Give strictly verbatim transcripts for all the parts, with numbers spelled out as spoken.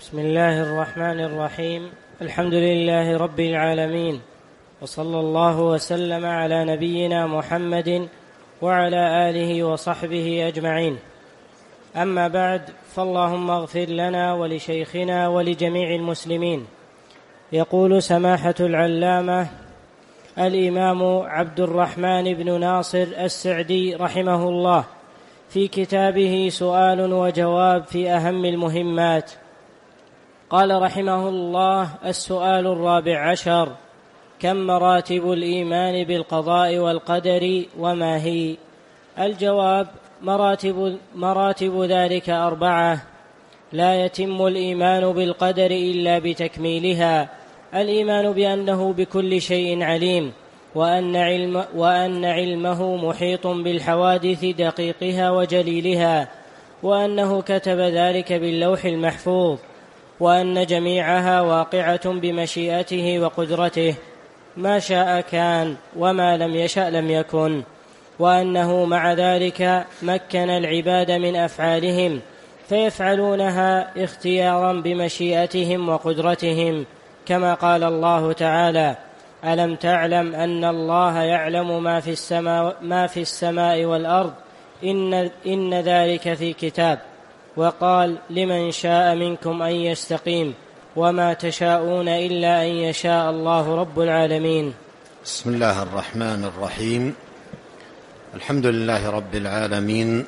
بسم الله الرحمن الرحيم. الحمد لله رب العالمين، وصلى الله وسلم على نبينا محمد وعلى آله وصحبه أجمعين. أما بعد، فاللهم اغفر لنا ولشيخنا ولجميع المسلمين. يقول سماحة العلامة الإمام عبد الرحمن بن ناصر السعدي رحمه الله في كتابه سؤال وجواب في أهم المهمات، قال رحمه الله: السؤال الرابع عشر: كم مراتب الإيمان بالقضاء والقدر وما هي؟ الجواب: مراتب, مراتب ذلك أربعة. لا يتم الإيمان بالقدر إلا بتكميلها: الإيمان بأنه بكل شيء عليم، وأن, علم وأن علمه محيط بالحوادث دقيقها وجليلها، وأنه كتب ذلك باللوح المحفوظ، وأن جميعها واقعة بمشيئته وقدرته، ما شاء كان وما لم يشأ لم يكن، وأنه مع ذلك مكن العباد من أفعالهم فيفعلونها اختيارا بمشيئتهم وقدرتهم، كما قال الله تعالى: ألم تعلم أن الله يعلم ما في السماء, ما في السماء والأرض إن, إن ذلك في كتاب. وقال: لمن شاء منكم أن يستقيم، وما تشاءون إلا أن يشاء الله رب العالمين. بسم الله الرحمن الرحيم. الحمد لله رب العالمين،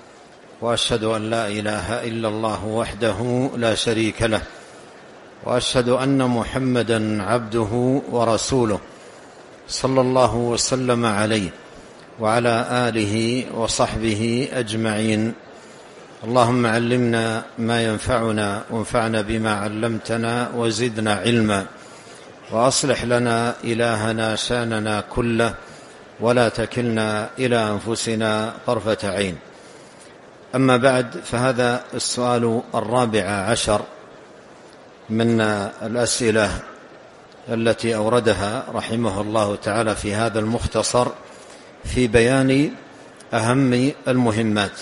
وأشهد أن لا إله إلا الله وحده لا شريك له، وأشهد أن محمدا عبده ورسوله، صلى الله وسلم عليه وعلى آله وصحبه أجمعين. اللهم علمنا ما ينفعنا، وانفعنا بما علمتنا، وزدنا علما، وأصلح لنا إلهنا شاننا كله، ولا تكلنا إلى أنفسنا طرفة عين. أما بعد، فهذا السؤال الرابع عشر من الأسئلة التي أوردها رحمه الله تعالى في هذا المختصر في بيان أهم المهمات.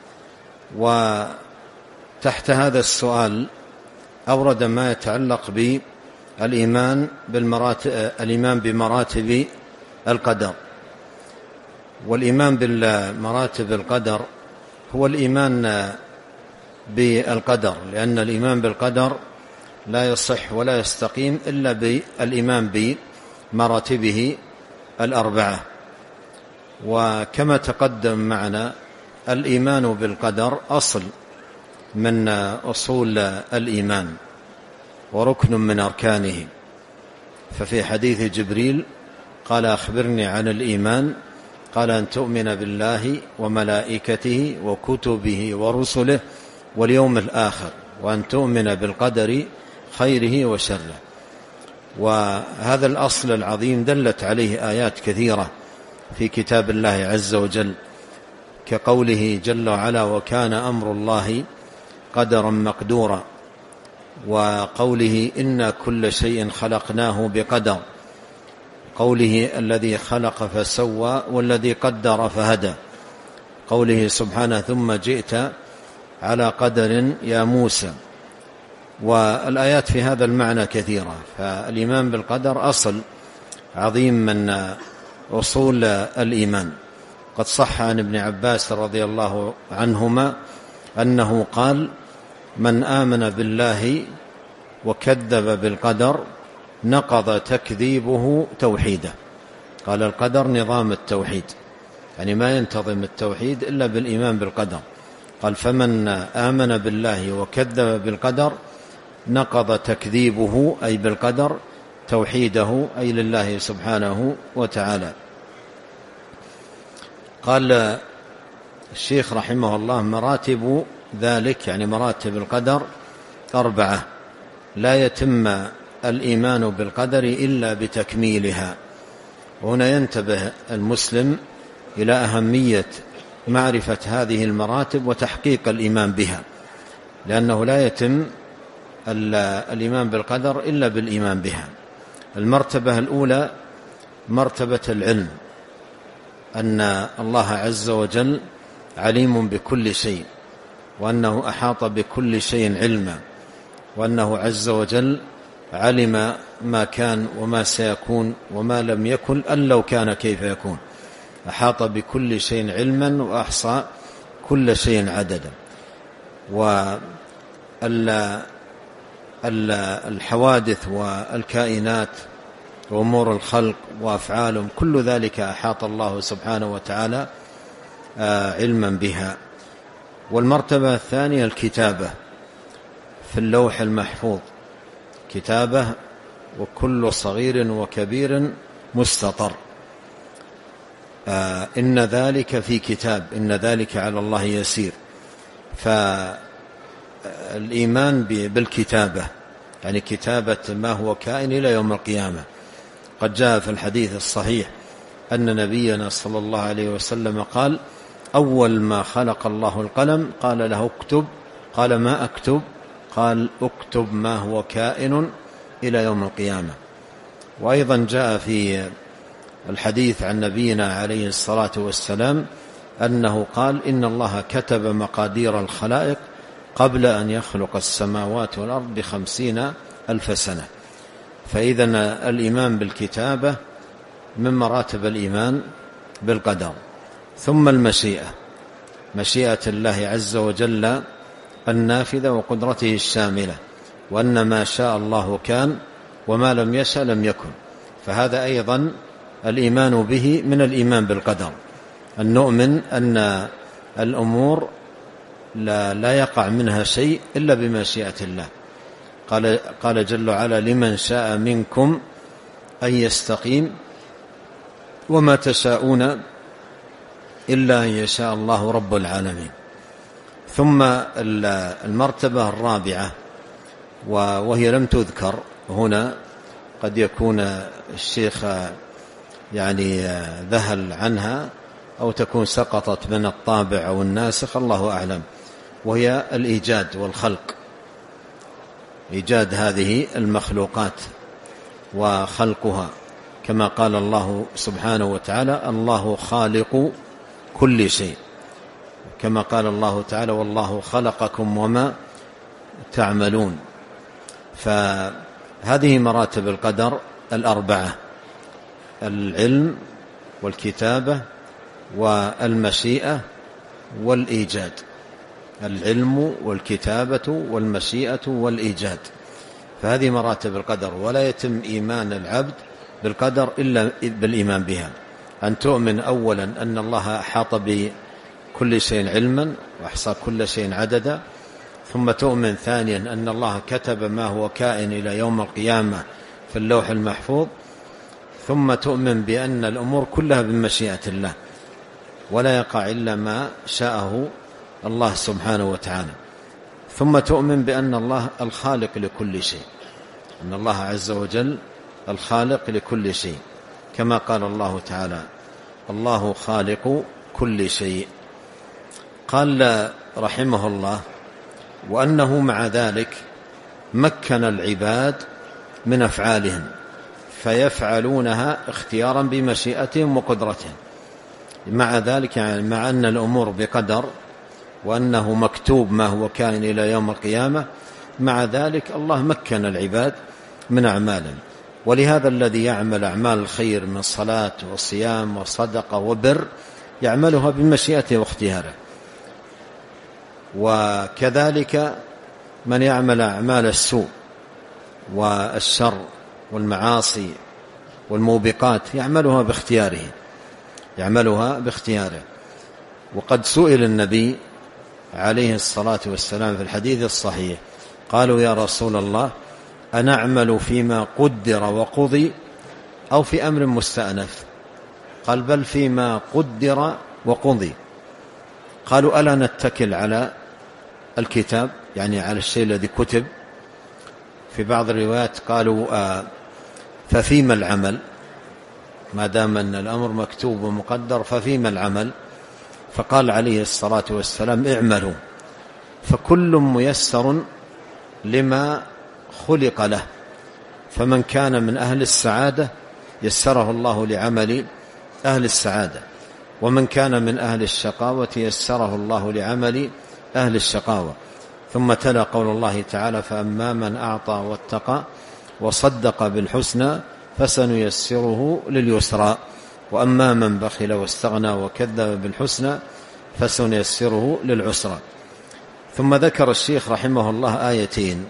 وتحت هذا السؤال أورد ما يتعلق بالإيمان بالمراتب الإيمان بمراتب القدر. والإيمان بالمراتب القدر هو الإيمان بالقدر، لأن الإيمان بالقدر لا يصح ولا يستقيم إلا بالإيمان بمراتبه الأربعة. وكما تقدم معنا، الإيمان بالقدر أصل من أصول الإيمان وركن من أركانه. ففي حديث جبريل قال: أخبرني عن الإيمان، قال: أن تؤمن بالله وملائكته وكتبه ورسله واليوم الآخر، وأن تؤمن بالقدر خيره وشره. وهذا الأصل العظيم دلت عليه آيات كثيرة في كتاب الله عز وجل، كقوله جل وعلا: وكان أمر الله قدرا مقدورا، وقوله: إن كل شيء خلقناه بقدر، قوله: الذي خلق فسوى والذي قدر فهدى، قوله سبحانه: ثم جئت على قدر يا موسى. والآيات في هذا المعنى كثيرة. فالإيمان بالقدر أصل عظيم من أصول الإيمان. قد صح عن ابن عباس رضي الله عنهما أنه قال: من آمن بالله وكذب بالقدر نقض تكذيبه توحيده. قال: القدر نظام التوحيد، يعني ما ينتظم التوحيد إلا بالإيمان بالقدر. قال: فمن آمن بالله وكذب بالقدر نقض تكذيبه، أي بالقدر، توحيده، أي لله سبحانه وتعالى. قال الشيخ رحمه الله: مراتب ذلك، يعني مراتب القدر، أربعة. لا يتم الإيمان بالقدر إلا بتكميلها. وهنا ينتبه المسلم إلى أهمية معرفة هذه المراتب وتحقيق الإيمان بها، لأنه لا يتم الإيمان بالقدر إلا بالإيمان بها. المرتبة الأولى مرتبة العلم، أن الله عز وجل عليم بكل شيء، وأنه أحاط بكل شيء علما، وأنه عز وجل علم ما كان وما سيكون وما لم يكن أن لو كان كيف يكون، أحاط بكل شيء علما وأحصى كل شيء عددا. والحوادث والكائنات وأمور الخلق وأفعالهم كل ذلك أحاط الله سبحانه وتعالى علما بها. والمرتبة الثانية الكتابة في اللوح المحفوظ، كتابة وكل صغير وكبير مستطر. آه إن ذلك في كتاب إن ذلك على الله يسير. فالإيمان بالكتابة يعني كتابة ما هو كائن إلى يوم القيامة. قد جاء في الحديث الصحيح أن نبينا صلى الله عليه وسلم قال: أول ما خلق الله القلم قال له اكتب، قال ما أكتب؟ قال اكتب ما هو كائن إلى يوم القيامة. وأيضا جاء في الحديث عن نبينا عليه الصلاة والسلام أنه قال: إن الله كتب مقادير الخلائق قبل أن يخلق السماوات والأرض بخمسين ألف سنة. فإذن الإيمان بالكتابة من مراتب الإيمان بالقدر. ثم المشيئة، مشيئة الله عز وجل النافذة وقدرته الشاملة، وأن ما شاء الله كان وما لم يشأ لم يكن. فهذا أيضا الإيمان به من الإيمان بالقدر، أن نؤمن أن الأمور لا, لا يقع منها شيء إلا بمشيئة الله. قال, قال جل وعلا: لمن شاء منكم أن يستقيم وما تشاءون إلا أن يشاء الله رب العالمين. ثم المرتبة الرابعة وهي لم تذكر هنا، قد يكون الشيخ يعني ذهل عنها أو تكون سقطت من الطابع أو الناسخ، الله أعلم، وهي الإيجاد والخلق، إيجاد هذه المخلوقات وخلقها، كما قال الله سبحانه وتعالى: الله خالق كل شيء، كما قال الله تعالى: والله خلقكم وما تعملون. فهذه مراتب القدر الأربعة: العلم والكتابة والمشيئة والإيجاد. العلم والكتابة والمشيئة والإيجاد، فهذه مراتب القدر. ولا يتم إيمان العبد بالقدر إلا بالإيمان بها. أن تؤمن أولا أن الله أحاط بكل شيء علما وأحصى كل شيء عددا، ثم تؤمن ثانيا أن الله كتب ما هو كائن إلى يوم القيامة في اللوح المحفوظ، ثم تؤمن بأن الأمور كلها بمشيئة الله ولا يقع إلا ما شاءه الله سبحانه وتعالى. ثم تؤمن بأن الله الخالق لكل شيء، أن الله عز وجل الخالق لكل شيء، كما قال الله تعالى: الله خالق كل شيء. قال رحمه الله: وأنه مع ذلك مكن العباد من أفعالهم فيفعلونها اختيارا بمشيئتهم وقدرتهم. مع ذلك يعني مع أن الأمور بقدر وأنه مكتوب ما هو كائن إلى يوم القيامة، مع ذلك الله مكن العباد من أعمالهم. ولهذا الذي يعمل أعمال الخير من صلاة وصيام وصدقة وبر يعملها بمشيئته واختياره. وكذلك من يعمل أعمال السوء والشر والمعاصي والموبقات يعملها باختياره يعملها باختياره. وقد سئل النبي عليه الصلاة والسلام في الحديث الصحيح، قالوا: يا رسول الله، أنعمل فيما قدر وقضي أو في أمر مستأنف؟ قال: بل فيما قدر وقضي. قالوا: ألا نتكل على الكتاب، يعني على الشيء الذي كتب؟ في بعض الروايات قالوا: آه ففيما العمل؟ ما دام أن الأمر مكتوب ومقدر ففيما العمل؟ فقال عليه الصلاة والسلام: اعملوا فكل ميسر لما خلق له، فمن كان من أهل السعادة يسره الله لعمل أهل السعادة، ومن كان من أهل الشقاوة يسره الله لعمل أهل الشقاوة. ثم تلا قول الله تعالى: فأما من أعطى واتقى وصدق بالحسنى فسنيسره لليسرى، وأما من بخل واستغنى وكذب بالحسنى فسنيسره للعسرى. ثم ذكر الشيخ رحمه الله آيتين: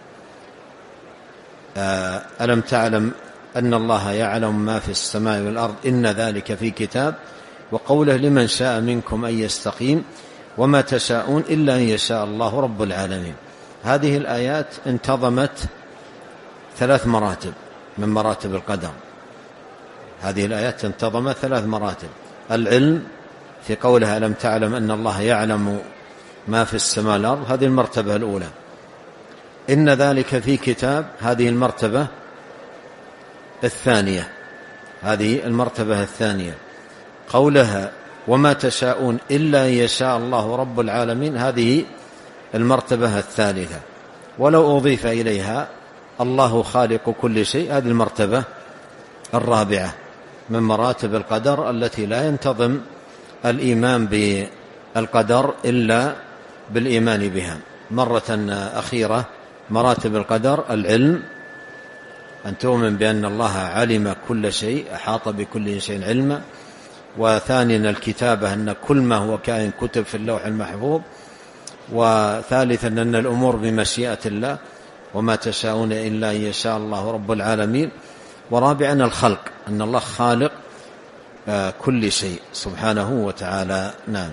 ألم تعلم أن الله يعلم ما في السماء والأرض إن ذلك في كتاب، وقوله: لمن شاء منكم أن يستقيم وما تشاءون إلا أن يشاء الله رب العالمين. هذه الآيات انتظمت ثلاث مراتب من مراتب القدر. هذه الآيات انتظمت ثلاث مراتب: العلم في قولها: ألم تعلم أن الله يعلم ما في السماء والأرض، هذه المرتبة الأولى. إن ذلك في كتاب، هذه المرتبة الثانية هذه المرتبة الثانية. قولها: وما تشاءون إلا أن يشاء الله رب العالمين، هذه المرتبة الثالثة. ولو أضيف إليها الله خالق كل شيء، هذه المرتبة الرابعة من مراتب القدر التي لا ينتظم الإيمان بالقدر إلا بالإيمان بها. مرة أخيرة مراتب القدر: العلم، أن تؤمن بأن الله علم كل شيء، أحاط بكل شيء علما. وثانيا الكتابة، أن كل ما هو كائن كتب في اللوح المحفوظ. وثالثا أن الأمور بمشيئة الله، وما تشاءون إلا أن يشاء الله رب العالمين. ورابعا الخلق، أن الله خالق كل شيء سبحانه وتعالى. نعم.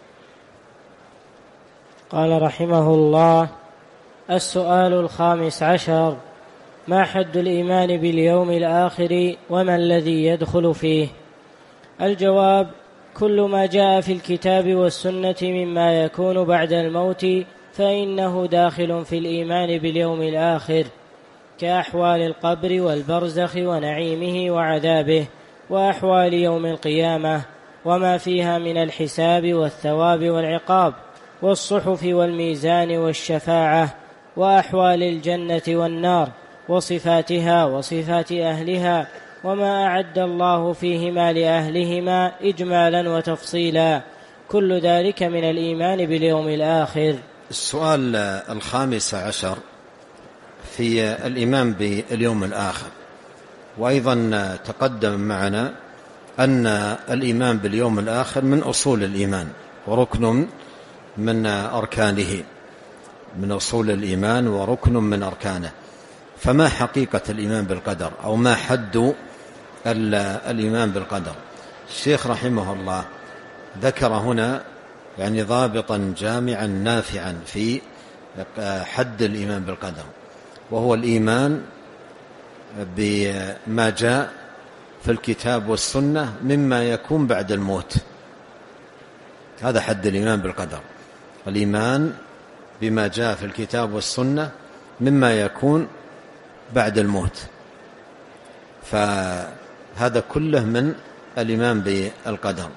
قال رحمه الله: السؤال الخامس عشر: ما حد الإيمان باليوم الآخر وما الذي يدخل فيه؟ الجواب: كل ما جاء في الكتاب والسنة مما يكون بعد الموت فإنه داخل في الإيمان باليوم الآخر، كأحوال القبر والبرزخ ونعيمه وعذابه، وأحوال يوم القيامة وما فيها من الحساب والثواب والعقاب، والصحف والميزان والشفاعة، وأحوال الجنة والنار وصفاتها وصفات أهلها، وما أعد الله فيهما لأهلهما إجمالا وتفصيلا، كل ذلك من الإيمان باليوم الآخر. السؤال الخامس عشر في الإيمان باليوم الآخر. وأيضا تقدم معنا أن الإيمان باليوم الآخر من أصول الإيمان وركن من أركانه، من أصول الإيمان وركن من أركانه. فما حقيقة الإيمان بالقدر، أو ما حد الإيمان بالقدر؟ الشيخ رحمه الله ذكر هنا يعني ضابطا جامعا نافعا في حد الإيمان بالقدر، وهو الإيمان بما جاء في الكتاب والسنة مما يكون بعد الموت. هذا حد الإيمان بالقدر، الإيمان بما جاء في الكتاب والسنة مما يكون بعد الموت. فهذا كله من الإيمان بالقدر،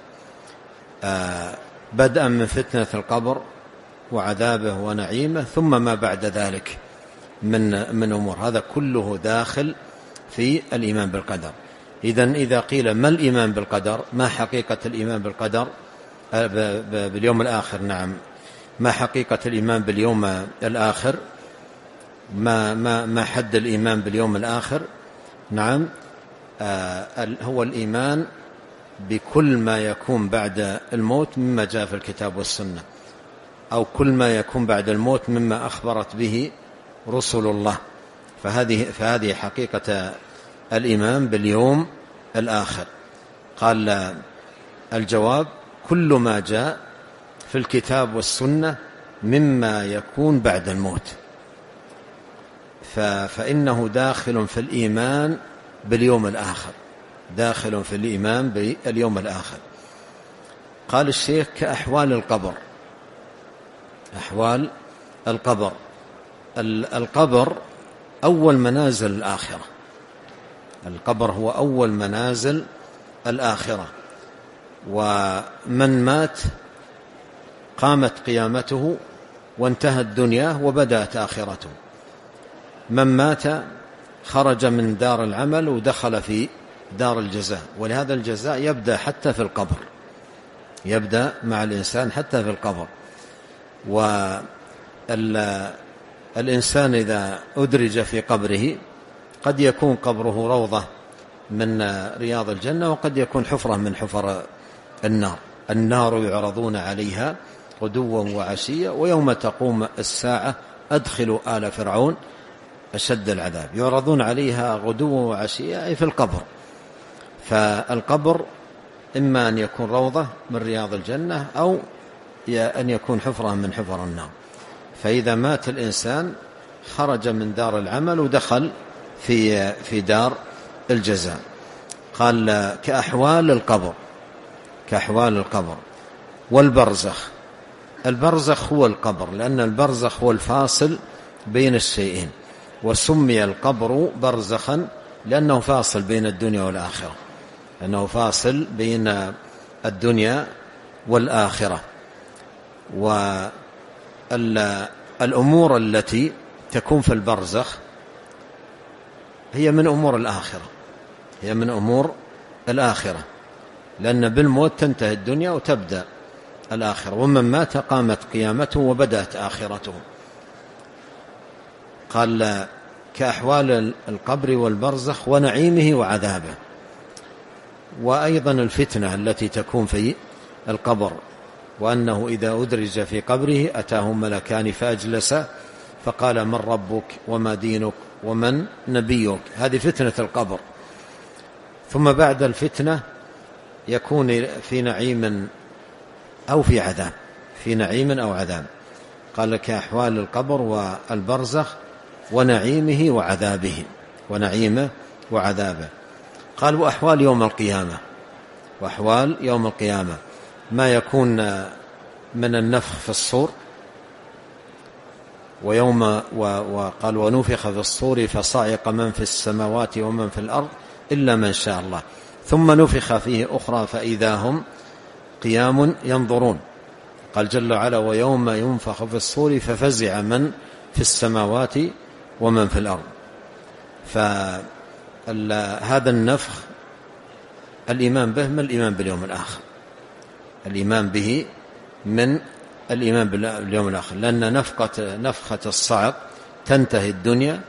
بدءا من فتنة القبر وعذابه ونعيمه، ثم ما بعد ذلك من من أمور، هذا كله داخل في الإيمان بالقدر. إذن إذا قيل ما الإيمان بالقدر، ما حقيقة الإيمان بالقدر باليوم الآخر؟ نعم، ما حقيقة الإيمان باليوم الآخر؟ ما ما ما حد الإيمان باليوم الآخر؟ نعم، آه هو الإيمان بكل ما يكون بعد الموت مما جاء في الكتاب والسنة، أو كل ما يكون بعد الموت مما أخبرت به رسل الله. فهذه فهذه حقيقة الإيمان باليوم الآخر. قال الجواب: كل ما جاء في الكتاب والسنة مما يكون بعد الموت فإنه داخل في الإيمان باليوم الآخر، داخل في الإيمان باليوم الآخر. قال الشيخ: كأحوال القبر. أحوال القبر، القبر أول منازل الآخرة، القبر هو أول منازل الآخرة، ومن مات قامت قيامته وانتهت دنياه وبدأت آخرته. من مات خرج من دار العمل ودخل في دار الجزاء، ولهذا الجزاء يبدأ حتى في القبر، يبدأ مع الإنسان حتى في القبر. الإنسان إذا أدرج في قبره قد يكون قبره روضة من رياض الجنة، وقد يكون حفرة من حفر النار. النار يعرضون عليها غدوا وعشيا ويوم تقوم الساعة أدخلوا آل فرعون أشد العذاب. يعرضون عليها غدوا وعشيا أي في القبر. فالقبر إما أن يكون روضة من رياض الجنة أو أن يكون حفرة من حفر النار. فإذا مات الإنسان خرج من دار العمل ودخل في في دار الجزاء. قال كأحوال القبر، كأحوال القبر والبرزخ. البرزخ هو القبر، لأن البرزخ هو الفاصل بين الشيئين، وسمي القبر برزخا لأنه فاصل بين الدنيا والآخرة، لأنه فاصل بين الدنيا والآخرة. والأمور التي تكون في البرزخ هي من أمور الآخرة، هي من أمور الآخرة، لأن بالموت تنتهي الدنيا وتبدأ الآخرة، ومن مات قامت قيامته وبدأت آخرته. قال كأحوال القبر والبرزخ ونعيمه وعذابه. وأيضا الفتنة التي تكون في القبر، وأنه إذا أدرج في قبره أتاه ملكان فأجلس فقال من ربك وما دينك ومن نبيك. هذه فتنة القبر. ثم بعد الفتنة يكون في نعيم أو في عذاب، في نعيم أو عذاب. قال كأحوال القبر والبرزخ ونعيمه وعذابه، ونعيمه وعذابه. قال وأحوال يوم القيامة، وأحوال يوم القيامة ما يكون من النفخ في الصور، ويوم وقال ونفخ في الصور فصعق من في السماوات ومن في الأرض إلا من شاء الله ثم نفخ فيه أخرى فإذا هم قيام ينظرون. قال جل وعلا ويوم ينفخ في الصور ففزع من في السماوات ومن في الأرض. فهذا النفخ الإيمان به من الإيمان باليوم الآخر، الإيمان به من الإيمان باليوم الآخر، لأن نفخة, نفخة الصعق تنتهي الدنيا،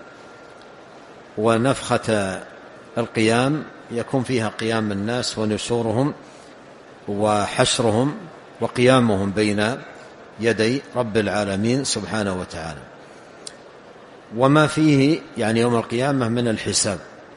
ونفخة القيام يكون فيها قيام الناس ونشورهم وحشرهم وقيامهم بين يدي رب العالمين سبحانه وتعالى. وما فيه يعني يوم القيامة من الحساب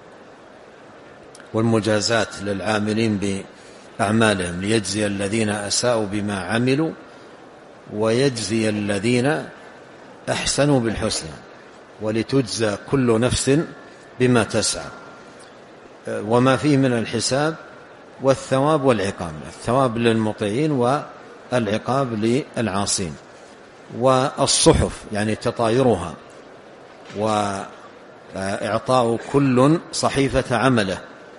والمجازات للعاملين بأعمالهم ليجزي الذين أساءوا بما عملوا ويجزي الذين أحسنوا بالحسنى ولتجزى كل نفس بما تسعى. وما فيه من الحساب والثواب والعقاب، الثواب للمطيعين والعقاب للعاصين. والصحف يعني تطايرها وإعطاء كل صحيفة عمله،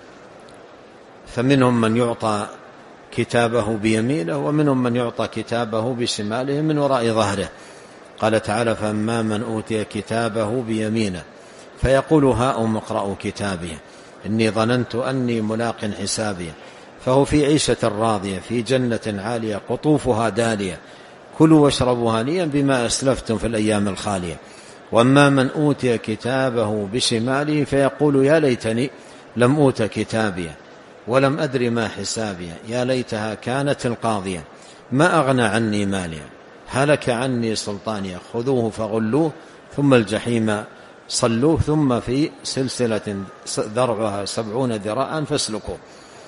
فمنهم من يعطى كتابه بيمينه ومنهم من يعطى كتابه بشماله من وراء ظهره. قال تعالى فأما من أوتي كتابه بيمينه فيقول هاؤم اقرءوا كتابي إني ظننت أني ملاق حسابي فهو في عيشة راضية في جنة عالية قطوفها دانية كلوا واشربوا هنيئا بما أسلفتم في الأيام الخالية. وأما من أوتي كتابه بشماله فيقول يا ليتني لم أوت كتابي ولم أدر ما حسابي يا ليتها كانت القاضية ما أغنى عني مالي هلك عني سلطاني خذوه فغلوه ثم الجحيم صلوه ثم في سلسلة ذرعها سبعون ذراعا فاسلكوه.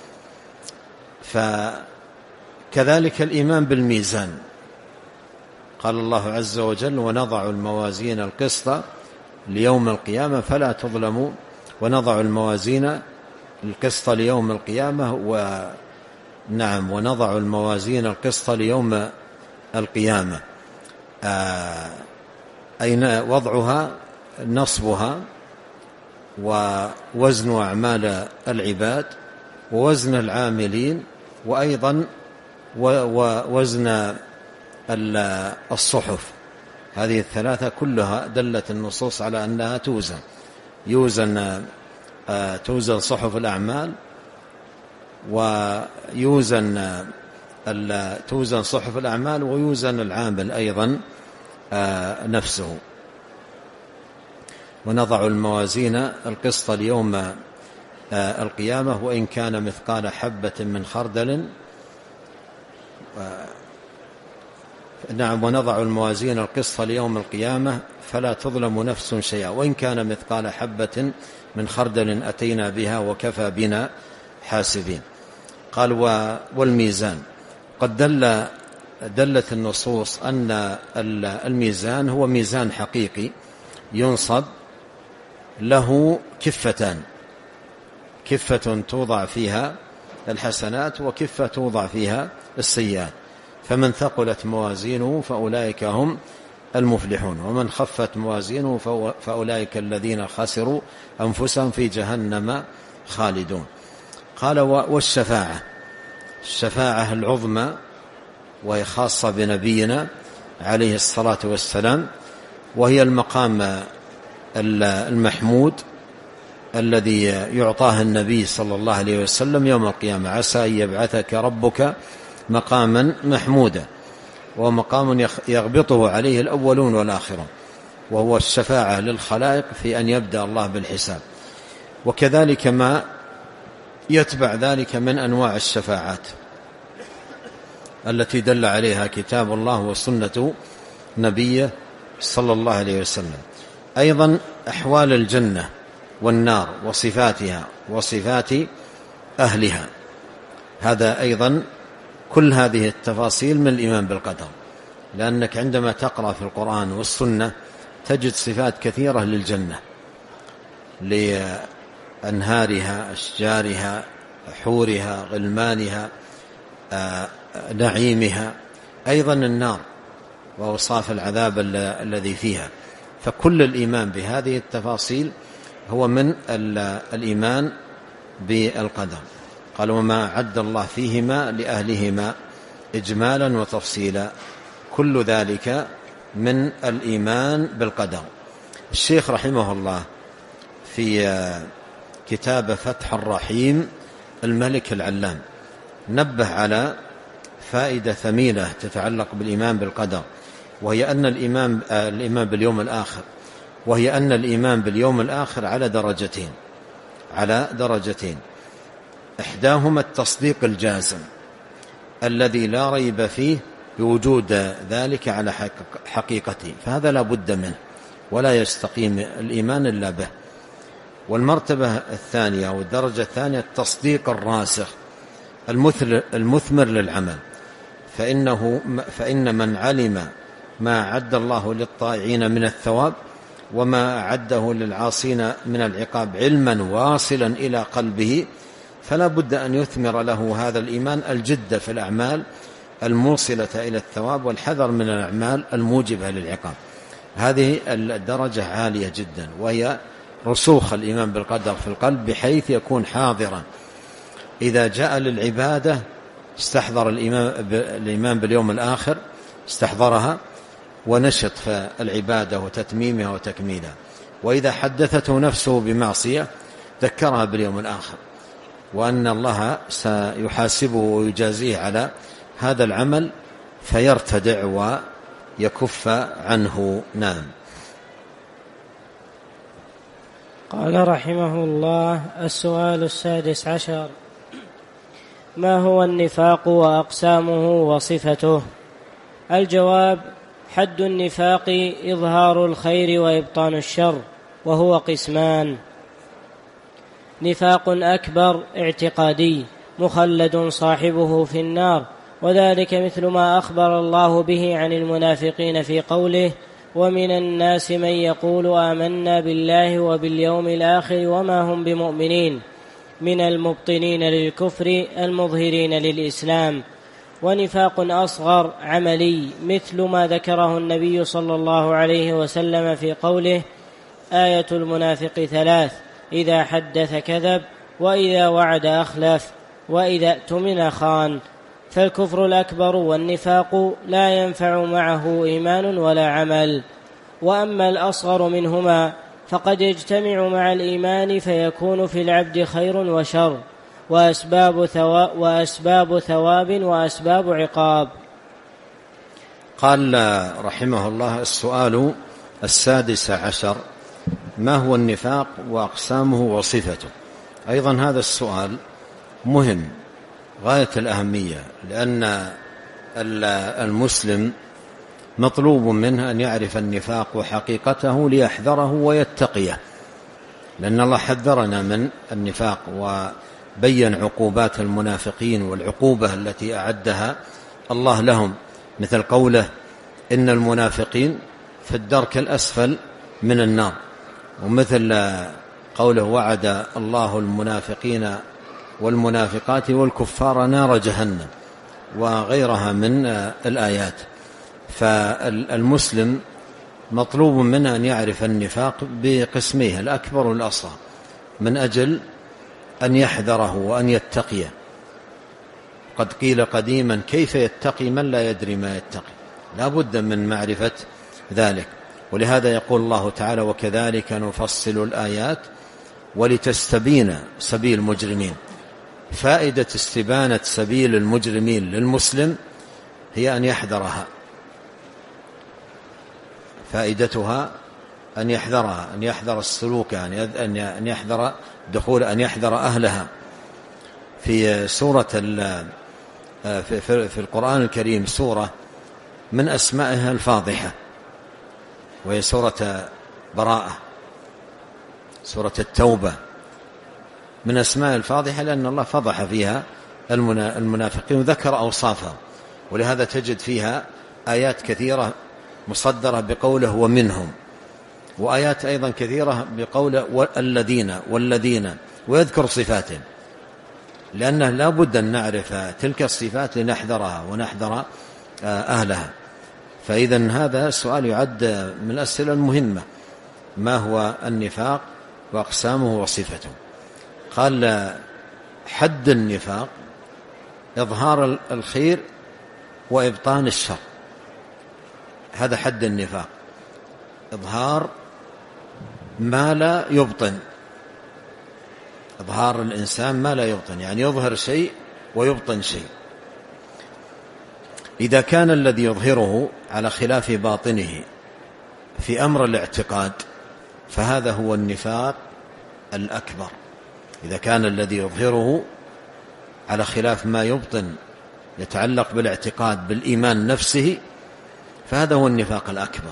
فكذلك الإيمان بالميزان. قال الله عز وجل ونضع الموازين القسط ليوم القيامة فلا تظلموا ونضع الموازين القسط ليوم القيامة ونعم ونضع الموازين القسط ليوم القيامة آه أين وضعها نصبها ووزن أعمال العباد ووزن العاملين وأيضا ووزن الصحف. هذه الثلاثة كلها دلت النصوص على أنها توزن يوزن توزن صحف الأعمال ويوزن توزن صحف الأعمال ويوزن العامل أيضا نفسه. ونضع الموازين القسط ليوم القيامة وإن كان مثقال حبة من خردل. نعم، ونضع الموازين القسط ليوم القيامة فلا تظلم نفس شيئا وإن كان مثقال حبة من خردل أتينا بها وكفى بنا حاسبين. قال والميزان قد دل دلت النصوص أن الميزان هو ميزان حقيقي ينصب له كفتان، كفة توضع فيها الحسنات وكفة توضع فيها السيئات، فمن ثقلت موازينه فأولئك هم المفلحون ومن خفت موازينه فأولئك الذين خسروا أنفسهم في جهنم خالدون. قال والشفاعة، الشفاعة العظمى وهي خاصة بنبينا عليه الصلاة والسلام، وهي المقام المحمود الذي يعطاه النبي صلى الله عليه وسلم يوم القيامة. عسى أن يبعثك ربك مقاما محمودا، ومقام يغبطه عليه الأولون والآخرون، وهو الشفاعة للخلائق في أن يبدأ الله بالحساب. وكذلك ما يتبع ذلك من أنواع الشفاعات التي دل عليها كتاب الله وسنة نبيه صلى الله عليه وسلم. أيضا أحوال الجنة والنار وصفاتها وصفات أهلها، هذا أيضا كل هذه التفاصيل من الإيمان بالقدر، لأنك عندما تقرأ في القرآن والسنة تجد صفات كثيرة للجنة، لأنهارها، أشجارها، حورها، غلمانها، نعيمها. أيضا النار وأوصاف العذاب الذي فيها. فكل الإيمان بهذه التفاصيل هو من الإيمان بالقدر. قال وما عد الله فيهما لأهلهما إجمالا وتفصيلا، كل ذلك من الإيمان بالقدر. الشيخ رحمه الله في كتاب فتح الرحيم الملك العلام نبه على فائدة ثمينة تتعلق بالإيمان بالقدر، وهي أن الإيمان, الإيمان باليوم الآخر وهي أن الإيمان باليوم الآخر على درجتين على درجتين إحداهما التصديق الجازم الذي لا ريب فيه بوجود ذلك على حقيقته، فهذا لا بد منه ولا يستقيم الإيمان إلا به. والمرتبة الثانية والدرجة الثانية التصديق الراسخ المثمر للعمل، فإنه فإن من علم ما أعد الله للطائعين من الثواب وما أعده للعاصين من العقاب علما واصلا إلى قلبه، فلا بد أن يثمر له هذا الإيمان الجد في الأعمال الموصلة إلى الثواب والحذر من الأعمال الموجبة للعقاب. هذه الدرجة عالية جدا، وهي رسوخ الإيمان بالقدر في القلب بحيث يكون حاضرا إذا جاء للعبادة استحضر الإيمان باليوم الآخر، استحضرها ونشط في العبادة وتتميمها وتكميلها. وإذا حدثته نفسه بمعصية ذكرها باليوم الآخر وأن الله سيحاسبه ويجازيه على هذا العمل فيرتدع ويكف عنه. نعم. قال رحمه الله: السؤال السادس عشر: ما هو النفاق وأقسامه وصفته؟ الجواب: حد النفاق إظهار الخير وإبطان الشر، وهو قسمان: نفاق أكبر اعتقادي مخلد صاحبه في النار، وذلك مثل ما أخبر الله به عن المنافقين في قوله: ومن الناس من يقول آمنا بالله وباليوم الآخر وما هم بمؤمنين، من المبطنين للكفر المظهرين للإسلام. ونفاق أصغر عملي مثل ما ذكره النبي صلى الله عليه وسلم في قوله: آية المنافق ثلاث: إذا حدث كذب، وإذا وعد أخلف، وإذا اؤتمن خان. فالكفر الأكبر والنفاق لا ينفع معه إيمان ولا عمل. وأما الأصغر منهما فقد يجتمع مع الإيمان فيكون في العبد خير وشر، وأسباب ثواب, وأسباب ثواب وأسباب عقاب. قال رحمه الله: السؤال السادس عشر: ما هو النفاق وأقسامه وصفته؟ أيضا هذا السؤال مهم غاية الأهمية، لأن المسلم مطلوب منه أن يعرف النفاق وحقيقته ليحذره ويتقيه، لأن الله حذرنا من النفاق وبين عقوبات المنافقين والعقوبة التي أعدها الله لهم، مثل قوله: إن المنافقين في الدرك الأسفل من النار، ومثل قوله: وعد الله المنافقين والمنافقات والكفار نار جهنم، وغيرها من الآيات. فالمسلم مطلوب منه أن يعرف النفاق بقسميه الأكبر والأصغر، من أجل أن يحذره وأن يتقيه. قد قيل قديما: كيف يتقي من لا يدري ما يتقي؟ لا بد من معرفة ذلك. ولهذا يقول الله تعالى: وكذلك نفصل الآيات ولتستبين سبيل المجرمين. فائدة استبانة سبيل المجرمين للمسلم هي أن يحذرها، فائدتها أن يحذرها، أن يحذر السلوك، أن يحذر دخول، أن يحذر أهلها. في سورة في القرآن الكريم سورة من أسمائها الفاضحة، وهي سورة براءة، سورة التوبة، من أسماء الفاضحة لأن الله فضح فيها المنافقين وذكر أوصافهم. ولهذا تجد فيها آيات كثيرة مصدرة بقوله ومنهم، وآيات أيضا كثيرة بقوله الذين والذين، ويذكر صفاتهم، لأنه لا بد أن نعرف تلك الصفات لنحذرها ونحذر أهلها. فإذا هذا السؤال يعد من الأسئلة المهمة: ما هو النفاق وأقسامه وصفته؟ قال: حد النفاق إظهار الخير وإبطان الشر، هذا حد النفاق، إظهار ما لا يبطن، إظهار الإنسان ما لا يبطن، يعني يظهر شيء ويبطن شيء. إذا كان الذي يظهره على خلاف باطنه في أمر الاعتقاد فهذا هو النفاق الأكبر. إذا كان الذي يظهره على خلاف ما يبطن يتعلق بالاعتقاد بالإيمان نفسه فهذا هو النفاق الأكبر.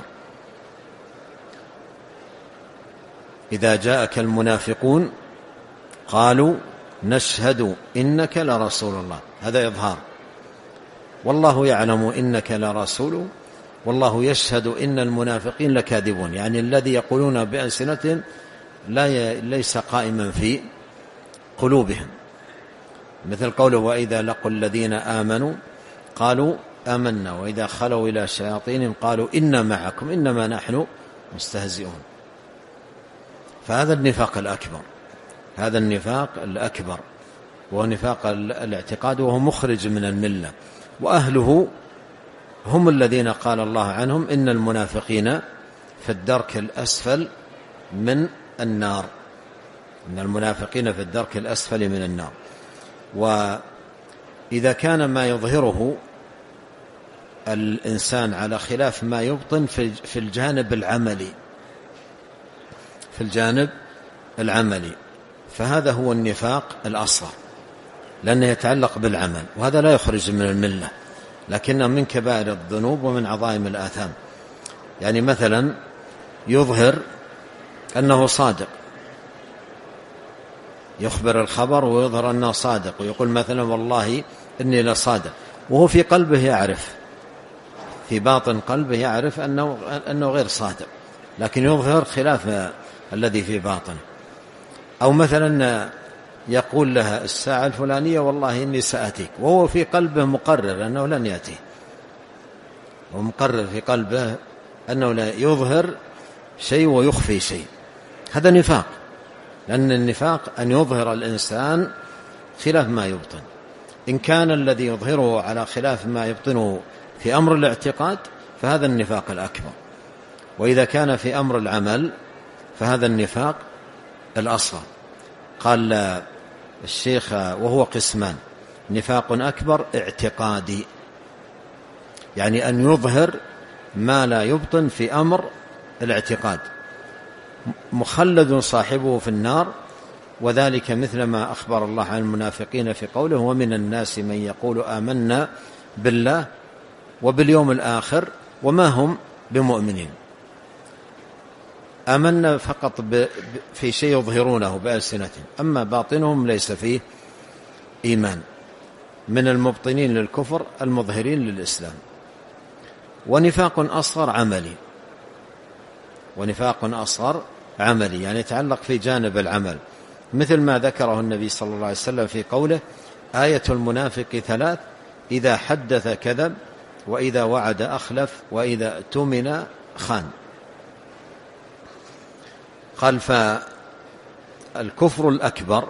إذا جاءك المنافقون قالوا نشهد إنك لرسول الله، هذا إظهار. والله يعلم إنك لرسول والله يشهد إن المنافقين لكاذبون، يعني الذي يقولون بألسنتهم لا ليس قائما في قلوبهم، مثل قوله: وإذا لقوا الذين آمنوا قالوا آمنا وإذا خلوا إلى شياطينهم قالوا إنا معكم إنما نحن مستهزئون. فهذا النفاق الأكبر، هذا النفاق الأكبر وهو نفاق الاعتقاد، وهو مخرج من الملة، وأهله هم الذين قال الله عنهم إن المنافقين في الدرك الأسفل من النار، إن المنافقين في الدرك الأسفل من النار. وإذا كان ما يظهره الإنسان على خلاف ما يبطن في الجانب العملي، في الجانب العملي فهذا هو النفاق الأصغر، لأنه يتعلق بالعمل، وهذا لا يخرج من الملة، لكنه من كبائر الذنوب ومن عظائم الآثام. يعني مثلا يظهر أنه صادق، يخبر الخبر ويظهر أنه صادق، ويقول مثلا والله إني لصادق، وهو في قلبه يعرف، في باطن قلبه يعرف أنه, أنه غير صادق، لكن يظهر خلاف الذي في باطنه. أو مثلا يقول لها الساعة الفلانية والله إني سأتيك، وهو في قلبه مقرر أنه لن يأتي، ومقرر في قلبه أنه لا يظهر شيء ويخفي شيء، هذا نفاق. لأن النفاق أن يظهر الإنسان خلاف ما يبطن. إن كان الذي يظهره على خلاف ما يبطنه في أمر الاعتقاد فهذا النفاق الأكبر، وإذا كان في أمر العمل فهذا النفاق الأصغر. قال الشيخ وهو قسمان: نفاق أكبر اعتقادي، يعني أن يظهر ما لا يبطن في أمر الاعتقاد، مخلد صاحبه في النار. وذلك مثل ما أخبر الله عن المنافقين في قوله: ومن الناس من يقول آمنا بالله وباليوم الآخر وما هم بمؤمنين. آمنا فقط في شيء يظهرونه بألسنتهم، أما باطنهم ليس فيه إيمان، من المبطنين للكفر المظهرين للإسلام. ونفاق أصغر عملي، ونفاق أصغر عملي يعني يتعلق في جانب العمل، مثل ما ذكره النبي صلى الله عليه وسلم في قوله: آية المنافق ثلاث: إذا حدث كذب، وإذا وعد أخلف، وإذا اؤتمن خان. قال: فالكفر الأكبر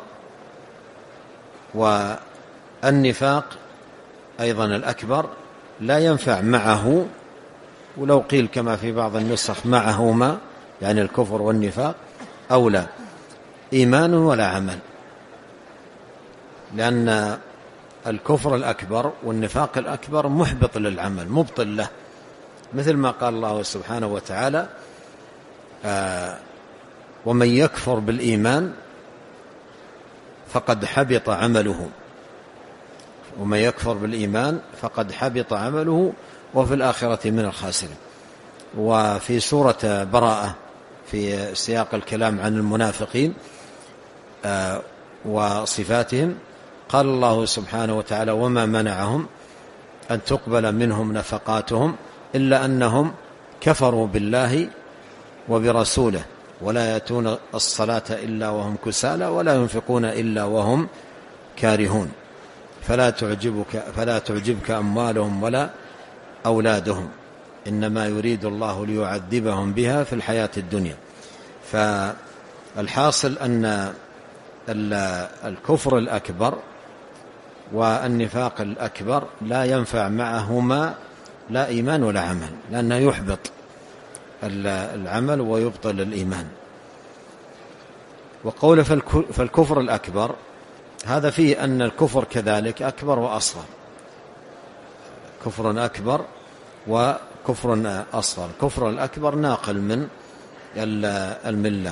والنفاق أيضا الأكبر لا ينفع معه، ولو قيل كما في بعض النسخ معهما، يعني الكفر والنفاق، أو لا إيمان ولا عمل، لأن الكفر الأكبر والنفاق الأكبر محبط للعمل، مبطل له، مثل ما قال الله سبحانه وتعالى: آه ومن يكفر بالإيمان فقد حبط عمله، ومن يكفر بالإيمان فقد حبط عمله وفي الآخرة من الخاسرين. وفي سورة براءة في سياق الكلام عن المنافقين آه وصفاتهم قال الله سبحانه وتعالى: وما منعهم أن تقبل منهم نفقاتهم إلا أنهم كفروا بالله وبرسوله ولا يأتون الصلاة إلا وهم كسالى ولا ينفقون إلا وهم كارهون فلا تعجبك, فلا تعجبك أموالهم ولا أولادهم إنما يريد الله ليعذبهم بها في الحياة الدنيا. فالحاصل أن الكفر الأكبر والنفاق الأكبر لا ينفع معهما لا إيمان ولا عمل، لأنه يحبط العمل ويبطل الإيمان. وقول فالكفر الأكبر هذا فيه أن الكفر كذلك أكبر وأصغر، كفر أكبر وكفر أصغر. كفر الأكبر ناقل من الملة،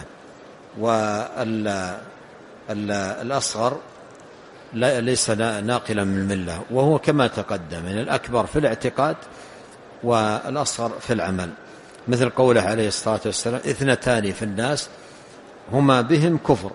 والأصغر ليس ناقلا من الملة، وهو كما تقدم من الأكبر في الاعتقاد والأصغر في العمل، مثل قوله عليه الصلاة والسلام: اثنتان في الناس هما بهم كفر،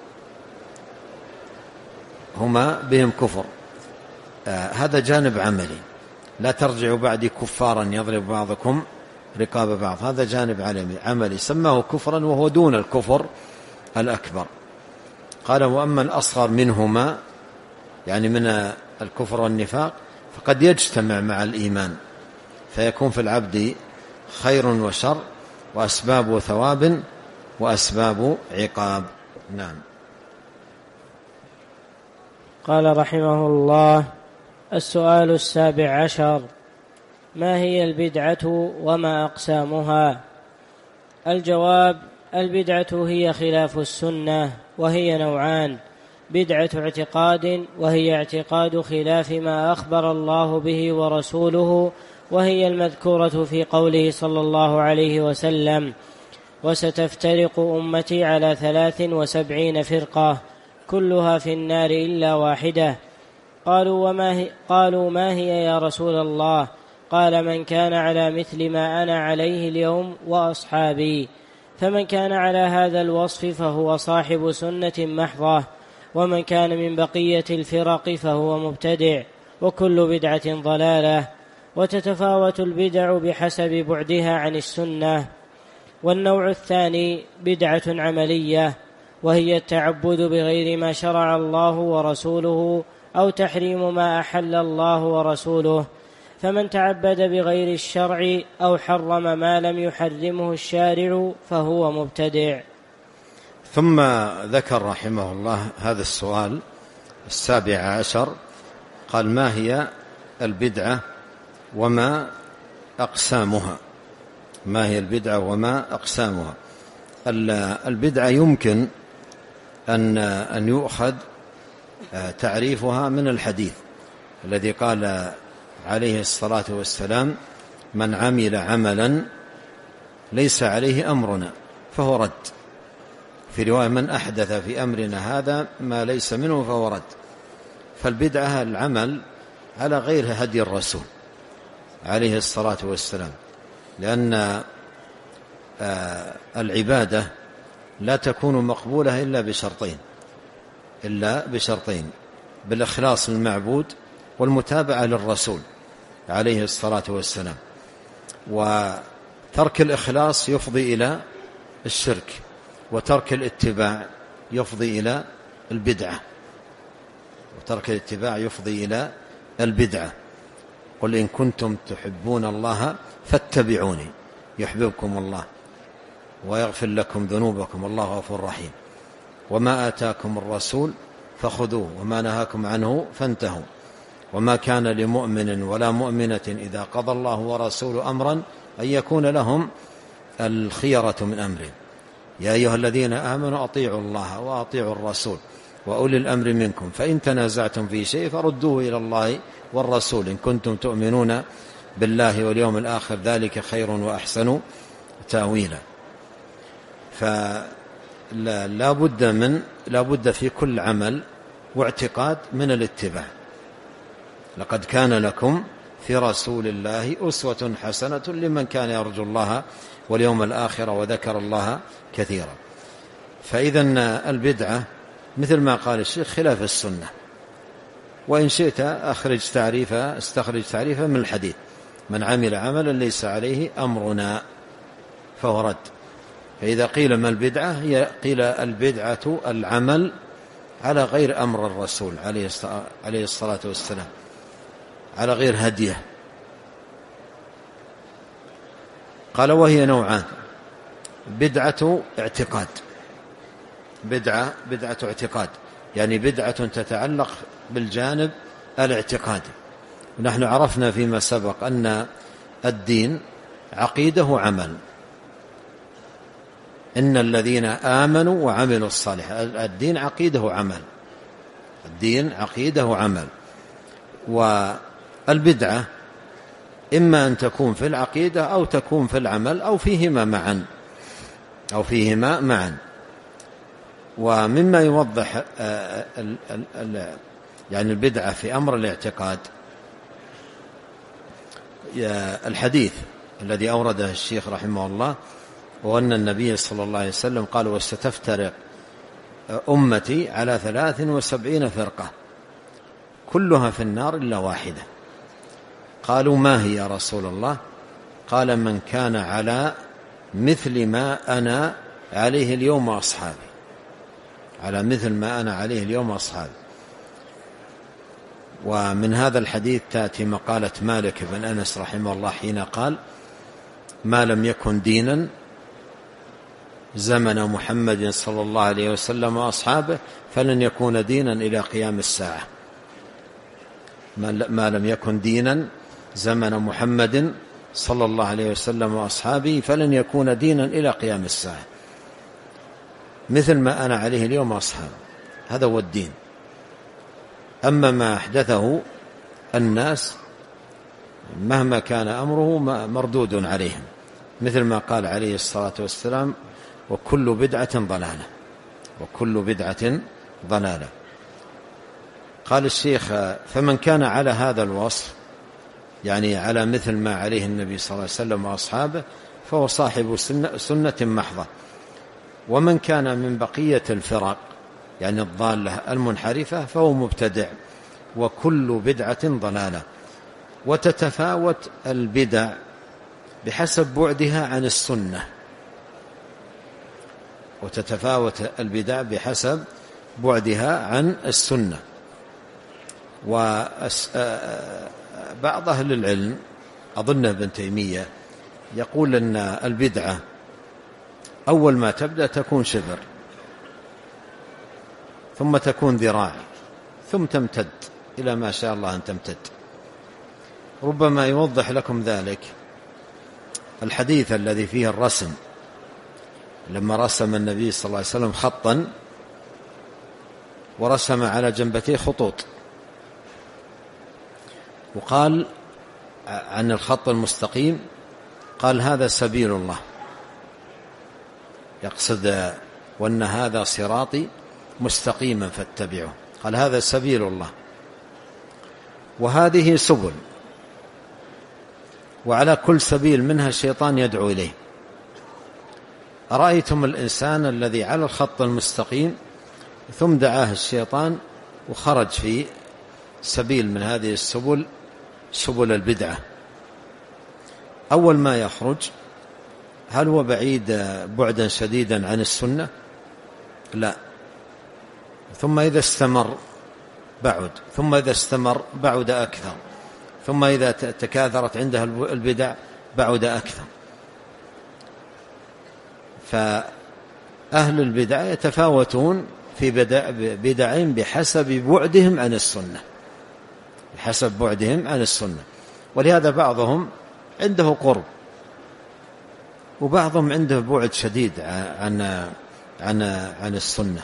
هما بهم كفر. آه هذا جانب عملي: لا ترجعوا بعدي كفارا يضرب بعضكم رقاب بعض، هذا جانب عملي سماه كفرا وهو دون الكفر الأكبر. قال: وأما الأصغر منهما يعني من الكفر والنفاق فقد يجتمع مع الإيمان فيكون في العبد خير وشر وأسباب ثواب وأسباب عقاب. نعم. قال رحمه الله: السؤال السابع عشر: ما هي البدعة وما أقسامها؟ الجواب: البدعة هي خلاف السنة، وهي نوعان: بدعة اعتقاد وهي اعتقاد خلاف ما أخبر الله به ورسوله، وهي المذكورة في قوله صلى الله عليه وسلم: وستفترق أمتي على ثلاث وسبعين فرقة كلها في النار إلا واحدة. قالوا وما هي, قالوا ما هي يا رسول الله؟ قال: من كان على مثل ما أنا عليه اليوم وأصحابي. فمن كان على هذا الوصف فهو صاحب سنة محضة، ومن كان من بقية الفرق فهو مبتدع، وكل بدعة ضلالة، وتتفاوت البدع بحسب بعدها عن السنة. والنوع الثاني بدعة عملية، وهي التعبد بغير ما شرع الله ورسوله أو تحريم ما أحل الله ورسوله، فمن تعبد بغير الشرع أو حرم ما لم يحرمه الشارع فهو مبتدع. ثم ذكر رحمه الله هذا السؤال السابع عشر، قال: ما هي البدعة وما أقسامها؟ ما هي البدعة وما أقسامها؟ البدعة يمكن أن أن يؤخذ تعريفها من الحديث الذي قال عليه الصلاة والسلام: من عمل عملا ليس عليه أمرنا فهو رد. في رواية من أحدث في أمرنا هذا ما ليس منه فهو رد. فالبدعة العمل على غير هدي الرسول عليه الصلاة والسلام، لأن العبادة لا تكون مقبولة إلا بشرطين إلا بشرطين بالإخلاص للمعبود والمتابعة للرسول عليه الصلاة والسلام. وترك الإخلاص يفضي إلى الشرك، وترك الاتباع يفضي إلى البدعة وترك الاتباع يفضي إلى البدعة. قل إن كنتم تحبون الله فاتبعوني يحببكم الله ويغفر لكم ذنوبكم والله غفور رحيم. وما آتاكم الرسول فخذوه وما نهاكم عنه فانتهوا. وما كان لمؤمن ولا مؤمنة إذا قضى الله ورسوله أمرا أن يكون لهم الخيرة من أمره. يا أيها الذين آمنوا أطيعوا الله وأطيعوا الرسول وأولي الأمر منكم فإن تنازعتم في شيء فردوه إلى الله والرسول إن كنتم تؤمنون بالله واليوم الآخر ذلك خير وأحسن تأويلا. فلا بد من لا بد في كل عمل واعتقاد من الاتباع. لقد كان لكم في رسول الله أسوة حسنة لمن كان يرجو الله واليوم الآخر وذكر الله كثيرا. فإذا البدعة مثل ما قال الشيخ خلاف السنة. وإن شئت أخرج تعريفها استخرج تعريفها من الحديث من عمل عملا ليس عليه أمرنا فهو رد. فإذا قيل ما البدعة هي قيل البدعة العمل على غير أمر الرسول عليه الصلاة والسلام على غير هديه. قال وهي نوعان: بدعة اعتقاد بدعة بدعة اعتقاد يعني بدعة تتعلق بالجانب الاعتقادي. ونحن عرفنا فيما سبق أن الدين عقيدة وعمل. إن الذين آمنوا وعملوا الصالحات الدين عقيدة وعمل الدين عقيدة وعمل. والبدعة إما أن تكون في العقيدة أو تكون في العمل أو فيهما معا أو فيهما معا. ومما يوضح يعني البدعة في أمر الاعتقاد الحديث الذي أورده الشيخ رحمه الله، وأن النبي صلى الله عليه وسلم قال: وستفترق أمتي على ثلاث وسبعين فرقة كلها في النار إلا واحدة. قالوا: ما هي يا رسول الله؟ قال: من كان على مثل ما أنا عليه اليوم وأصحابي على مثل ما أنا عليه اليوم وأصحابي. ومن هذا الحديث تأتي مقالة مالك بن أنس رحمه الله حين قال: ما لم يكن دينا زمن محمد صلى الله عليه وسلم وأصحابه فلن يكون دينا إلى قيام الساعة. ما لم يكن دينا زمن محمد صلى الله عليه وسلم وأصحابه فلن يكون دينا إلى قيام الساعة. مثل ما أنا عليه اليوم وأصحابه، هذا هو الدين. أما ما أحدثه الناس مهما كان أمره مردود عليهم، مثل ما قال عليه الصلاة والسلام: وكل بدعة ضلالة وكل بدعة ضلالة. قال الشيخ: فمن كان على هذا الوصف يعني على مثل ما عليه النبي صلى الله عليه وسلم وأصحابه فهو صاحب سنة, سنة محضة. ومن كان من بقية الفرق يعني الضالة المنحرفة فهو مبتدع، وكل بدعة ضلالة. وتتفاوت البدع بحسب بعدها عن السنة وتتفاوت البدع بحسب بعدها عن السنة. وبعض أهل العلم أظن ابن تيمية يقول أن البدعة أول ما تبدأ تكون شبر، ثم تكون ذراع، ثم تمتد إلى ما شاء الله أن تمتد. ربما يوضح لكم ذلك الحديث الذي فيه الرسم، لما رسم النبي صلى الله عليه وسلم خطا ورسم على جنبتيه خطوط، وقال عن الخط المستقيم قال هذا سبيل الله، يقصد وأن هذا صراطي مستقيما فاتبعوه، قال هذا سبيل الله وهذه سبل، وعلى كل سبيل منها الشيطان يدعو إليه. أرأيتم الإنسان الذي على الخط المستقيم ثم دعاه الشيطان وخرج في سبيل من هذه السبل، سبل البدعة، أول ما يخرج هل هو بعيد بعدا شديدا عن السنة؟ لا. ثم إذا استمر بعد، ثم إذا استمر بعد أكثر، ثم إذا تكاثرت عنده البدع بعد أكثر. فأهل البدع يتفاوتون في بدعين بحسب بعدهم عن السنة، بحسب بعدهم عن السنة. ولهذا بعضهم عنده قرب وبعضهم عنده بعد شديد عن عن عن السنة.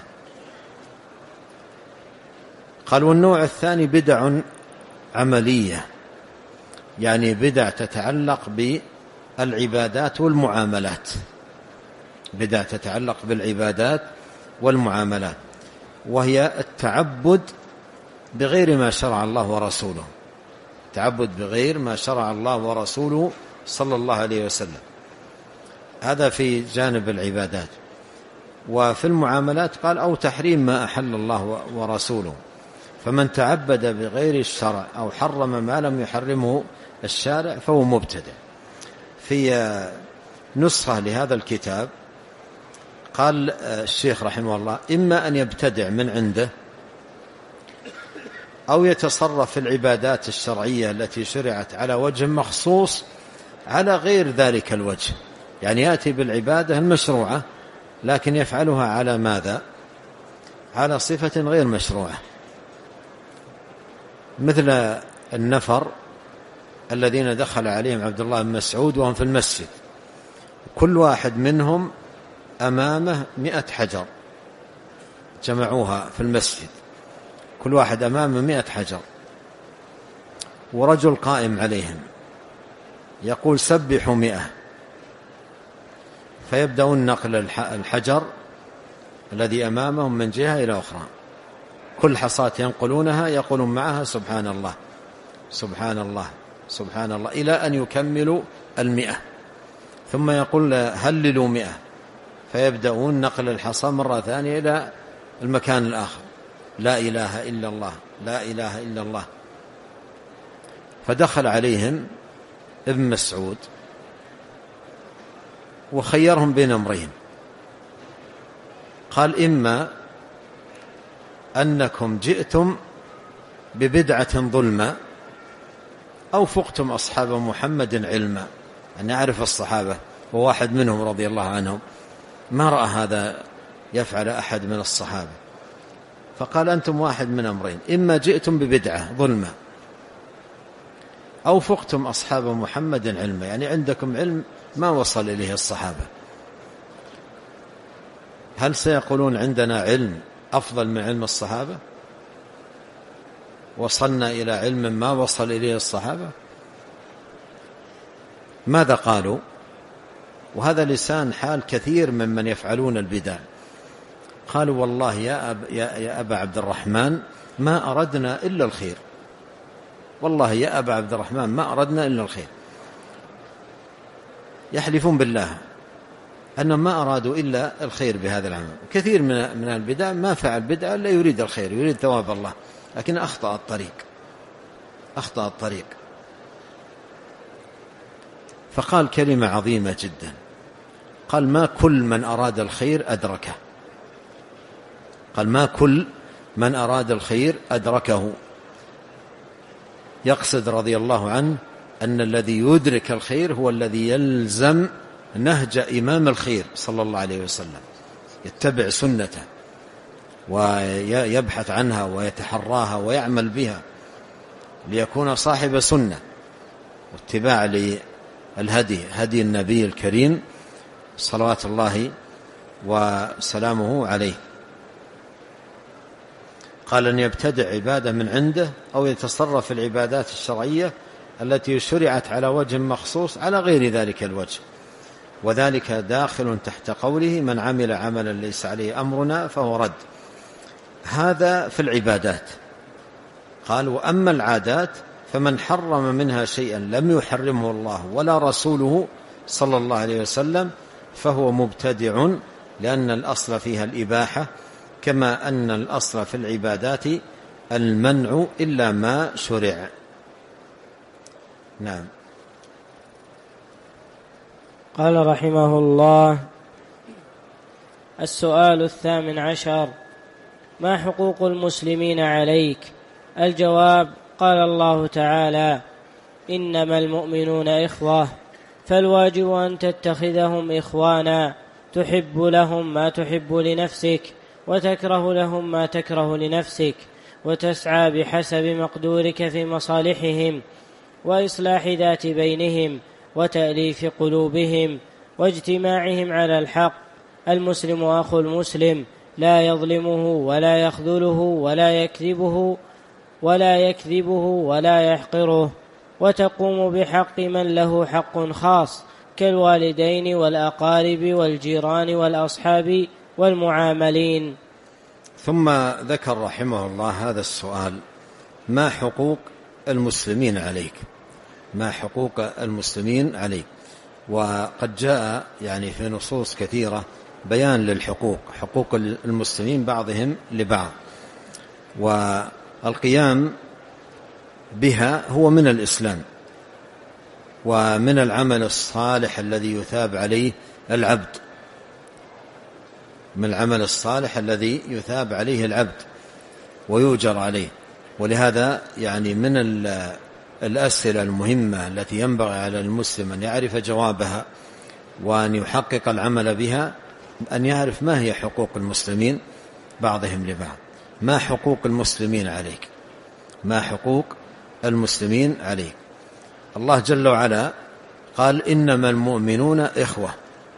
قال والنوع الثاني بدع عملية، يعني بدع تتعلق بالعبادات والمعاملات، بدع تتعلق بالعبادات والمعاملات، وهي التعبد بغير ما شرع الله ورسوله، التعبد بغير ما شرع الله ورسوله صلى الله عليه وسلم. هذا في جانب العبادات. وفي المعاملات قال أو تحريم ما أحل الله ورسوله، فمن تعبد بغير الشرع أو حرم ما لم يحرمه الشارع فهو مبتدع. في نسخة لهذا الكتاب قال الشيخ رحمه الله إما أن يبتدع من عنده أو يتصرف في العبادات الشرعية التي شرعت على وجه مخصوص على غير ذلك الوجه، يعني يأتي بالعبادة المشروعة لكن يفعلها على ماذا؟ على صفة غير مشروعة، مثل النفر الذين دخل عليهم عبد الله بن مسعود وهم في المسجد، كل واحد منهم أمامه مئة حجر جمعوها في المسجد، كل واحد أمامه مئة حجر، ورجل قائم عليهم يقول سبحوا مئة، فيبدأون نقل الحجر الذي أمامهم من جهة إلى أخرى، كل حصاة ينقلونها يقولون معها سبحان الله سبحان الله سبحان الله إلى أن يكملوا المئة، ثم يقول هللوا مئة، فيبدأون نقل الحصى مرة ثانية إلى المكان الآخر، لا إله إلا الله لا إله إلا الله. فدخل عليهم ابن مسعود وخيرهم بين أمرين، قال إما أنكم جئتم ببدعة ظلمة أو فقتم أصحاب محمد علما، أن يعرف الصحابة وواحد منهم رضي الله عنهم ما رأى هذا يفعل أحد من الصحابة، فقال أنتم واحد من أمرين، إما جئتم ببدعة ظلمة أو فقتم أصحاب محمد علما، يعني عندكم علم ما وصل إليه الصحابة. هل سيقولون عندنا علم أفضل من علم الصحابة؟ وصلنا إلى علم ما وصل إليه الصحابة؟ ماذا قالوا؟ وهذا لسان حال كثير ممن يفعلون البدع، قالوا والله يا, أب يا, يا أبا عبد الرحمن ما أردنا إلا الخير، والله يا أبا عبد الرحمن ما أردنا إلا الخير، يحلفون بالله أنهم ما أرادوا إلا الخير بهذا العمل. كثير من من البدع ما فعل بدعة إلا يريد الخير، يريد ثواب الله، لكن أخطأ الطريق أخطأ الطريق فقال كلمة عظيمة جدا، قال ما كل من أراد الخير أدركه، قال ما كل من أراد الخير أدركه، يقصد رضي الله عنه أن الذي يدرك الخير هو الذي يلزم نهج إمام الخير صلى الله عليه وسلم، يتبع سنته ويبحث عنها ويتحراها ويعمل بها ليكون صاحب سنة واتباع للهدي هدي النبي الكريم صلوات الله وسلامه عليه. قال أن يبتدع عبادة من عنده أو يتصرف في العبادات الشرعية التي شرعت على وجه مخصوص على غير ذلك الوجه، وذلك داخل تحت قوله من عمل عملا ليس عليه أمرنا فهو رد. هذا في العبادات. قال وأما العادات فمن حرم منها شيئا لم يحرمه الله ولا رسوله صلى الله عليه وسلم فهو مبتدع، لأن الأصل فيها الإباحة، كما أن الأصل في العبادات المنع إلا ما شرع. نعم. قال رحمه الله: السؤال الثامن عشر: ما حقوق المسلمين عليك؟ الجواب: قال الله تعالى: إنما المؤمنون إخوة، فالواجب أن تتخذهم إخوانا، تحب لهم ما تحب لنفسك، وتكره لهم ما تكره لنفسك، وتسعى بحسب مقدورك في مصالحهم وإصلاح ذات بينهم وتأليف قلوبهم واجتماعهم على الحق. المسلم أخو المسلم، لا يظلمه ولا يخذله ولا يكذبه ولا يكذبه ولا يحقره، وتقوم بحق من له حق خاص كالوالدين والأقارب والجيران والأصحاب والمعاملين. ثم ذكر رحمه الله هذا السؤال: ما حقوق المسلمين عليك؟ ما حقوق المسلمين عليك؟ وقد جاء يعني في نصوص كثيرة بيان للحقوق، حقوق المسلمين بعضهم لبعض، والقيام بها هو من الإسلام ومن العمل الصالح الذي يثاب عليه العبد، من العمل الصالح الذي يثاب عليه العبد ويؤجر عليه. ولهذا يعني من الأسئلة المهمة التي ينبغي على المسلم أن يعرف جوابها وأن يحقق العمل بها أن يعرف ما هي حقوق المسلمين بعضهم لبعض. ما حقوق المسلمين عليك؟ ما حقوق المسلمين عليك؟ الله جل وعلا قال: إنما المؤمنون إخوة،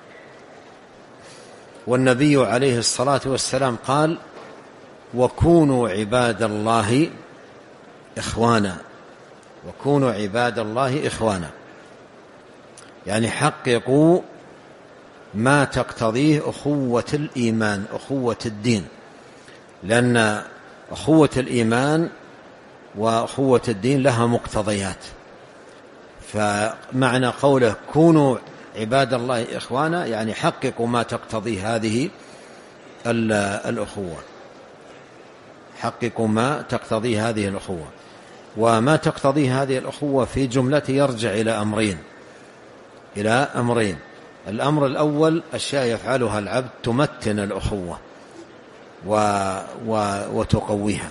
والنبي عليه الصلاة والسلام قال: وكونوا عباد الله إخوانا، وكونوا عباد الله إخوانا، يعني حققوا ما تقتضيه أخوة الإيمان، أخوة الدين، لأن أخوة الإيمان وأخوة الدين لها مقتضيات. فمعنى قوله كونوا عباد الله إخوانا يعني حققوا ما تقتضي هذه الأخوة، حققوا ما تقتضي هذه الأخوة. وما تقتضي هذه الأخوة في جملة يرجع إلى أمرين إلى أمرين الأمر الأول أشياء يفعلها العبد تمتن الأخوة و... و... وتقويها،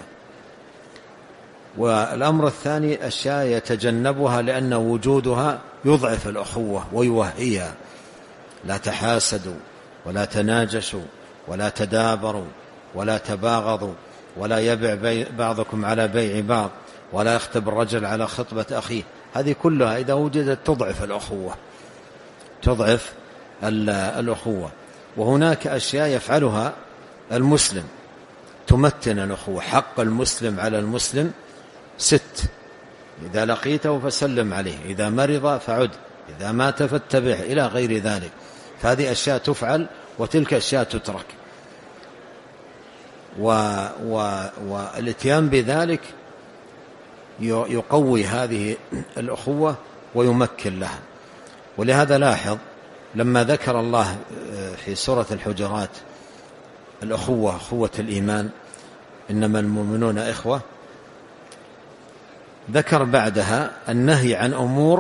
والأمر الثاني أشياء يتجنبها لأن وجودها يضعف الأخوة ويوهيها. لا تحاسدوا ولا تناجشوا ولا تدابروا ولا تباغضوا ولا يبع بي... بعضكم على بيع بعض ولا يخطب الرجل على خطبة أخيه. هذه كلها إذا وجدت تضعف الأخوة، تضعف الأخوة. وهناك أشياء يفعلها المسلم تمتن الأخوة. حق المسلم على المسلم ست: إذا لقيته فسلم عليه، إذا مرض فعد، إذا مات فاتبعه، إلى غير ذلك. فهذه أشياء تفعل وتلك أشياء تترك، والاتيان بذلك يقوي هذه الأخوة ويمكن لها. ولهذا لاحظ لما ذكر الله في سورة الحجرات الأخوة، أخوة الإيمان، إنما المؤمنون إخوة، ذكر بعدها النهي عن أمور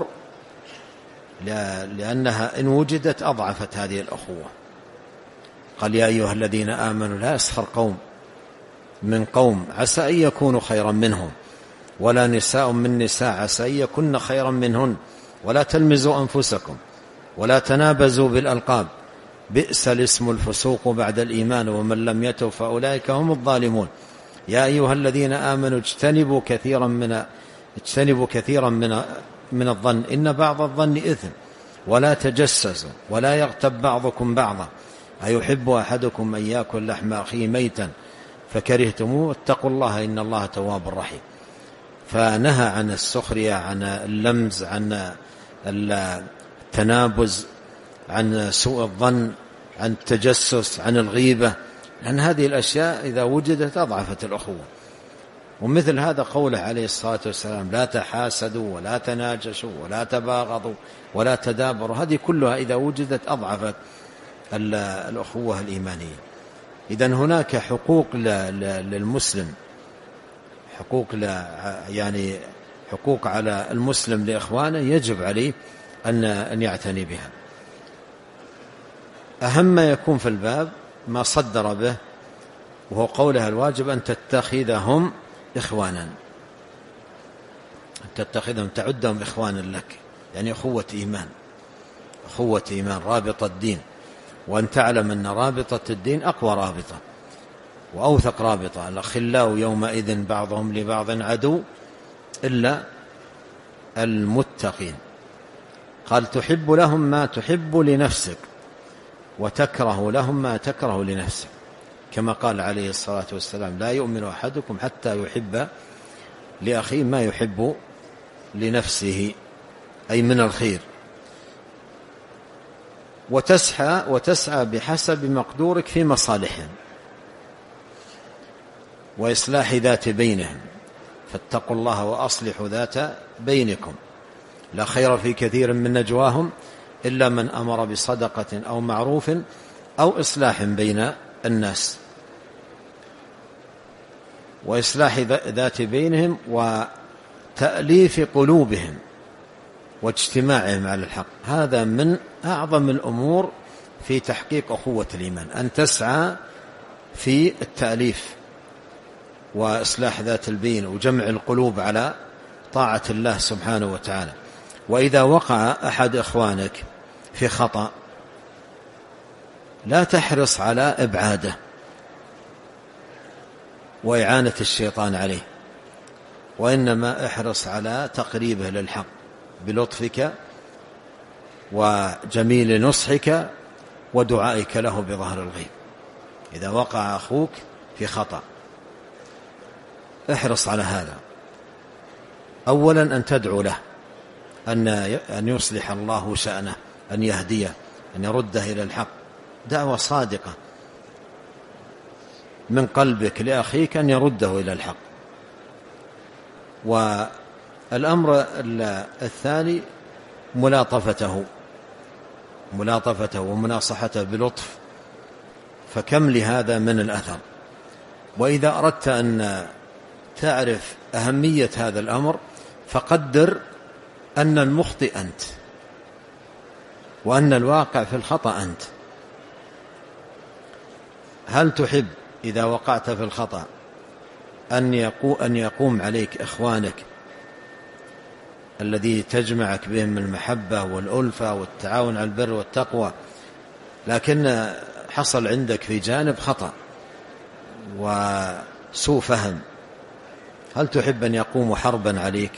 لأنها إن وجدت أضعفت هذه الأخوة. قال: يا أيها الذين آمنوا لا يسخر قوم من قوم عسى أن يكونوا خيرا منهم ولا نساء من نساء عسى أن يكن خيرا منهن ولا تلمزوا أنفسكم ولا تنابزوا بالألقاب بئس الاسم الفسوق بعد الإيمان ومن لم يتب فأولئك هم الظالمون. يا أيها الذين آمنوا اجتنبوا كثيرا من اجتنبوا كثيرا من من الظن إن بعض الظن إثم ولا تجسسوا ولا يغتب بعضكم بعضا أيحب أحدكم أن يأكل لحم أخيه ميتا فكرهتموه واتقوا الله إن الله تواب رحيم. فنهى عن السخرية، عن اللمز، عن التنابز، عن سوء الظن، عن التجسس، عن الغيبة، لأن هذه الأشياء إذا وجدت أضعفت الأخوة. ومثل هذا قوله عليه الصلاة والسلام: لا تحاسدوا ولا تناجشوا ولا تباغضوا ولا تدابروا، هذه كلها إذا وجدت أضعفت الأخوة الإيمانية. إذن هناك حقوق للمسلم، حقوق يعني حقوق على المسلم لإخوانه يجب عليه أن يعتني بها. أهم ما يكون في الباب ما صدر به، وهو قولها: الواجب أن تتخذهم إخوانا، أن تتخذهم تعدهم إخوانا لك، يعني أخوة إيمان، أخوة إيمان رابطة الدين. وأن تعلم أن رابطة الدين أقوى رابطة وأوثق رابطة. الأخلاء يومئذ بعضهم لبعض عدو إلا المتقين. قال: تحب لهم ما تحب لنفسك وتكره لهم ما تكره لنفسك، كما قال عليه الصلاة والسلام: لا يؤمن أحدكم حتى يحب لأخيه ما يحب لنفسه، أي من الخير. وتسعى وتسعى بحسب مقدورك في مصالحهم وإصلاح ذات بينهم، فاتقوا الله وأصلحوا ذات بينكم، لا خير في كثير من نجواهم إلا من أمر بصدقة أو معروف أو إصلاح بين الناس. وإصلاح ذات بينهم وتأليف قلوبهم واجتماعهم على الحق، هذا من أعظم الأمور في تحقيق أخوة الإيمان، أن تسعى في التأليف وإصلاح ذات البين وجمع القلوب على طاعة الله سبحانه وتعالى. وإذا وقع أحد إخوانك في خطأ لا تحرص على إبعاده وإعانة الشيطان عليه، وإنما احرص على تقريبه للحق بلطفك وجميل نصحك ودعائك له بظهر الغيب. إذا وقع أخوك في خطأ احرص على هذا، أولا أن تدعو له أن يصلح الله شأنه، أن يهديه، أن يرده إلى الحق، دعوة صادقة من قلبك لأخيك أن يرده إلى الحق. والأمر الثاني ملاطفته ملاطفته ومناصحته بلطف، فكم لهذا من الأثر. وإذا أردت أن تعرف أهمية هذا الأمر فقدر أن المخطئ أنت وأن الواقع في الخطأ أنت. هل تحب إذا وقعت في الخطأ أن يقوم عليك إخوانك الذي تجمعك بهم المحبة والألفة والتعاون على البر والتقوى، لكن حصل عندك في جانب خطأ وسوء فهم، هل تحب أن يقوموا حربا عليك؟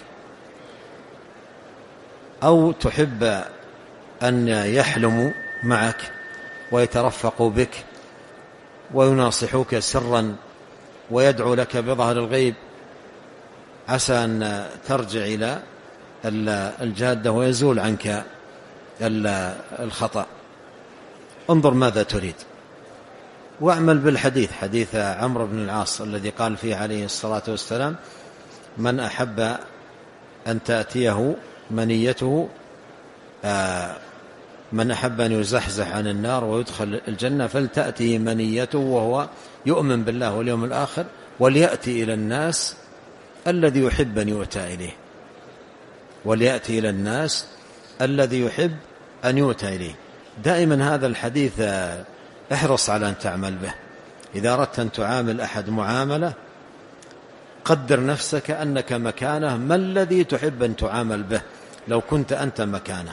أو تحب أن يحلموا معك ويترفقوا بك ويناصحوك سرا ويدعو لك بظهر الغيب عسى أن ترجع إلى الجادة ويزول عنك الخطأ؟ انظر ماذا تريد واعمل بالحديث، حديث عمرو بن العاص الذي قال فيه عليه الصلاة والسلام: من أحب أن تأتيه منيته آه من أحب أن يزحزح عن النار ويدخل الجنة فلتأتيه منيته وهو يؤمن بالله واليوم الآخر وليأتي إلى الناس الذي يحب أن يؤتى إليه وليأتي إلى الناس الذي يحب أن يؤتى إليه. دائما هذا الحديث احرص على أن تعمل به. إذا أردت أن تعامل أحد معاملة قدر نفسك أنك مكانه، ما الذي تحب أن تعامل به لو كنت أنت مكانه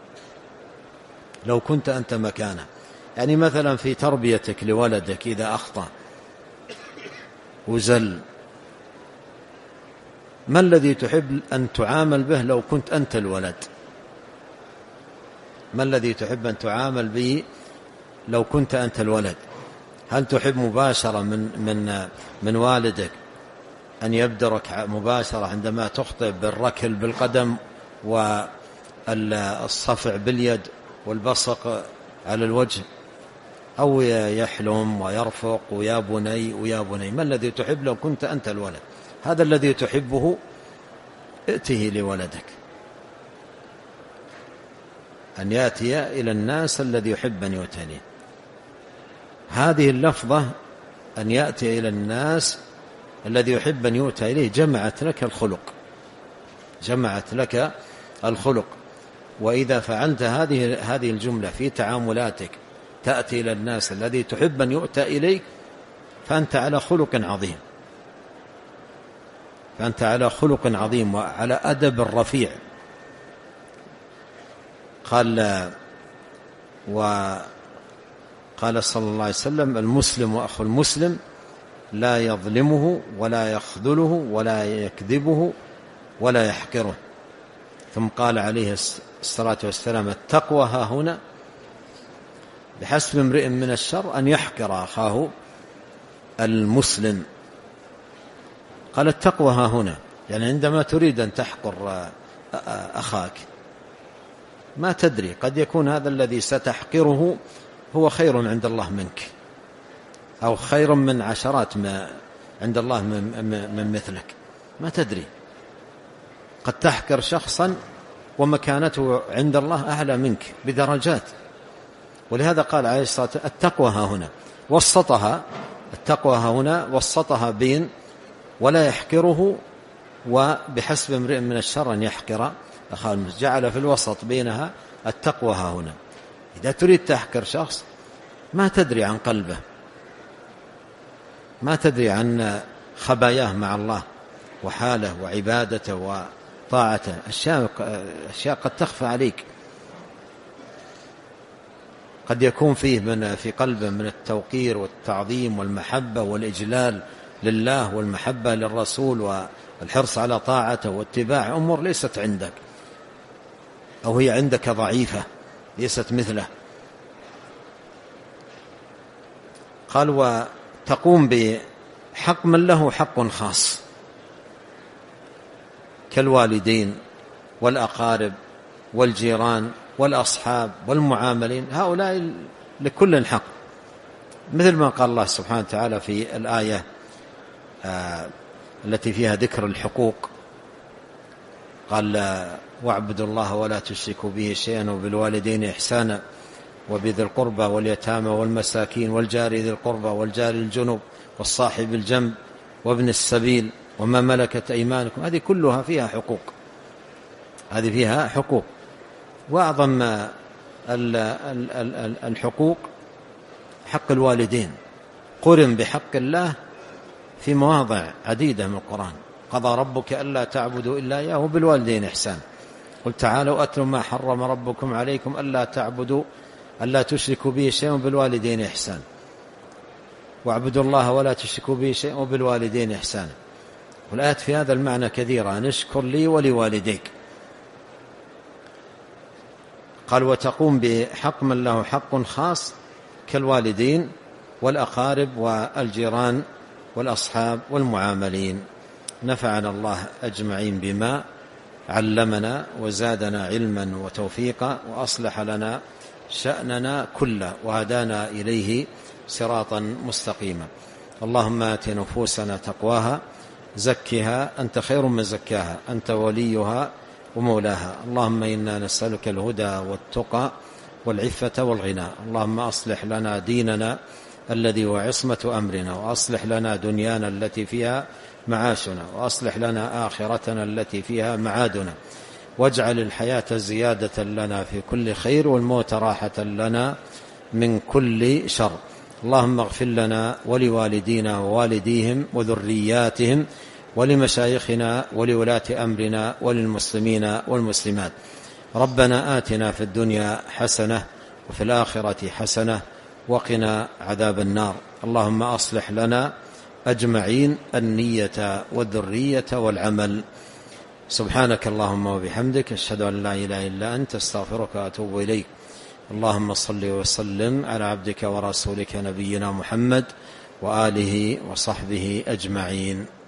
لو كنت أنت مكانه يعني مثلا في تربيتك لولدك إذا أخطأ وزل، ما الذي تحب أن تعامل به لو كنت أنت الولد؟ ما الذي تحب أن تعامل به لو كنت أنت الولد؟ هل تحب مباشرة من من من والدك أن يبدرك مباشرة عندما تخطئ بالركل بالقدم والصفع باليد والبصق على الوجه، أو يحلم ويرفق ويا بني ويا بني. ما الذي تحب لو كنت أنت الولد؟ هذا الذي تحبه ائته لولدك، أن يأتي إلى الناس الذي يحب أن يؤتى إليه. هذه اللفظة أن يأتي إلى الناس الذي يحب أن يؤتى إليه جمعت لك الخلق، جمعت لك الخلق. وإذا فعلت هذه هذه الجملة في تعاملاتك، تأتي إلى الناس الذي تحب أن يؤتى إليك، فأنت على خلق عظيم، فأنت على خلق عظيم وعلى أدب رفيع. قال وقال صلى الله عليه وسلم: المسلم وأخو المسلم لا يظلمه ولا يخذله ولا يكذبه ولا يحقره. ثم قال عليه الصلاة والسلام: التقوى ها هنا، بحسب امرئ من الشر أن يحقر أخاه المسلم. قال التقوى ها هنا، يعني عندما تريد أن تحقر أخاك ما تدري، قد يكون هذا الذي ستحقره هو خير عند الله منك، أو خير من عشرات ما عند الله من مثلك، ما تدري. قد تحقر شخصا ومكانته عند الله أعلى منك بدرجات. ولهذا قال عليه الصلاة والسلام: التقوى ها هنا، وسطها التقوى ها هنا وسطها بين ولا يحقره، وبحسب امرئ من الشر أن يحقر أخاه المسلم، جعل في الوسط بينها التقوى ها هنا. إذا تريد تحقر شخص ما تدري عن قلبه، ما تدري عن خباياه مع الله وحاله وعبادته وطاعته، أشياء أشياء قد تخفى عليك. قد يكون فيه من في قلبه من التوقير والتعظيم والمحبة والإجلال لله والمحبة للرسول والحرص على طاعته واتباع أمور ليست عندك، أو هي عندك ضعيفة ليست مثله. قال: وتقوم بحق من له حق خاص كالوالدين والأقارب والجيران والأصحاب والمعاملين، هؤلاء لكل حق، مثل ما قال الله سبحانه وتعالى في الآية آه التي فيها ذكر الحقوق. قال: واعبدوا الله ولا تشركوا به شيئا وبالوالدين إحسانا وبذي القربى واليتامى والمساكين والجار ذي القربى والجار الجنب والصاحب الجنب وابن السبيل وما ملكت أيمانكم. هذه كلها فيها حقوق، هذه فيها حقوق. وأعظم الحقوق حق الوالدين، قرن بحق الله في مواضع عديدة من القرآن. قضى ربك ألا تعبدوا إلا إياه وبالوالدين إحسان. قل تعالوا أتلوا ما حرم ربكم عليكم ألا تعبدوا ألا تشركوا به شيئا وبالوالدين إحسان، واعبدوا الله ولا تشركوا به شيئا وبالوالدين إحسان. والآيات في هذا المعنى كثيرة: نشكر لي ولوالديك. قال: وتقوم بحق من له حق خاص كالوالدين والأقارب والجيران والأصحاب والمعاملين. نفعنا الله أجمعين بما علمنا وزادنا علما وتوفيقا، وأصلح لنا شأننا كله وهدانا إليه صراطا مستقيما. اللهم آت نفوسنا تقواها زكها أنت خير من زكاها أنت وليها ومولاها. اللهم إنا نسألك الهدى والتقى والعفة والغنى. اللهم أصلح لنا ديننا الذي هو عصمة أمرنا، وأصلح لنا دنيانا التي فيها معاشنا، وأصلح لنا آخرتنا التي فيها معادنا، واجعل الحياة زيادة لنا في كل خير والموت راحة لنا من كل شر. اللهم اغفر لنا ولوالدينا ووالديهم وذرياتهم ولمشايخنا ولولاة أمرنا وللمسلمين والمسلمات. ربنا آتنا في الدنيا حسنة وفي الآخرة حسنة وقنا عذاب النار. اللهم أصلح لنا أجمعين النية والذرية والعمل. سبحانك اللهم وبحمدك، أشهد أن لا إله إلا أنت، استغفرك وأتوب إليك. اللهم صل وسلم على عبدك ورسولك نبينا محمد وآله وصحبه أجمعين.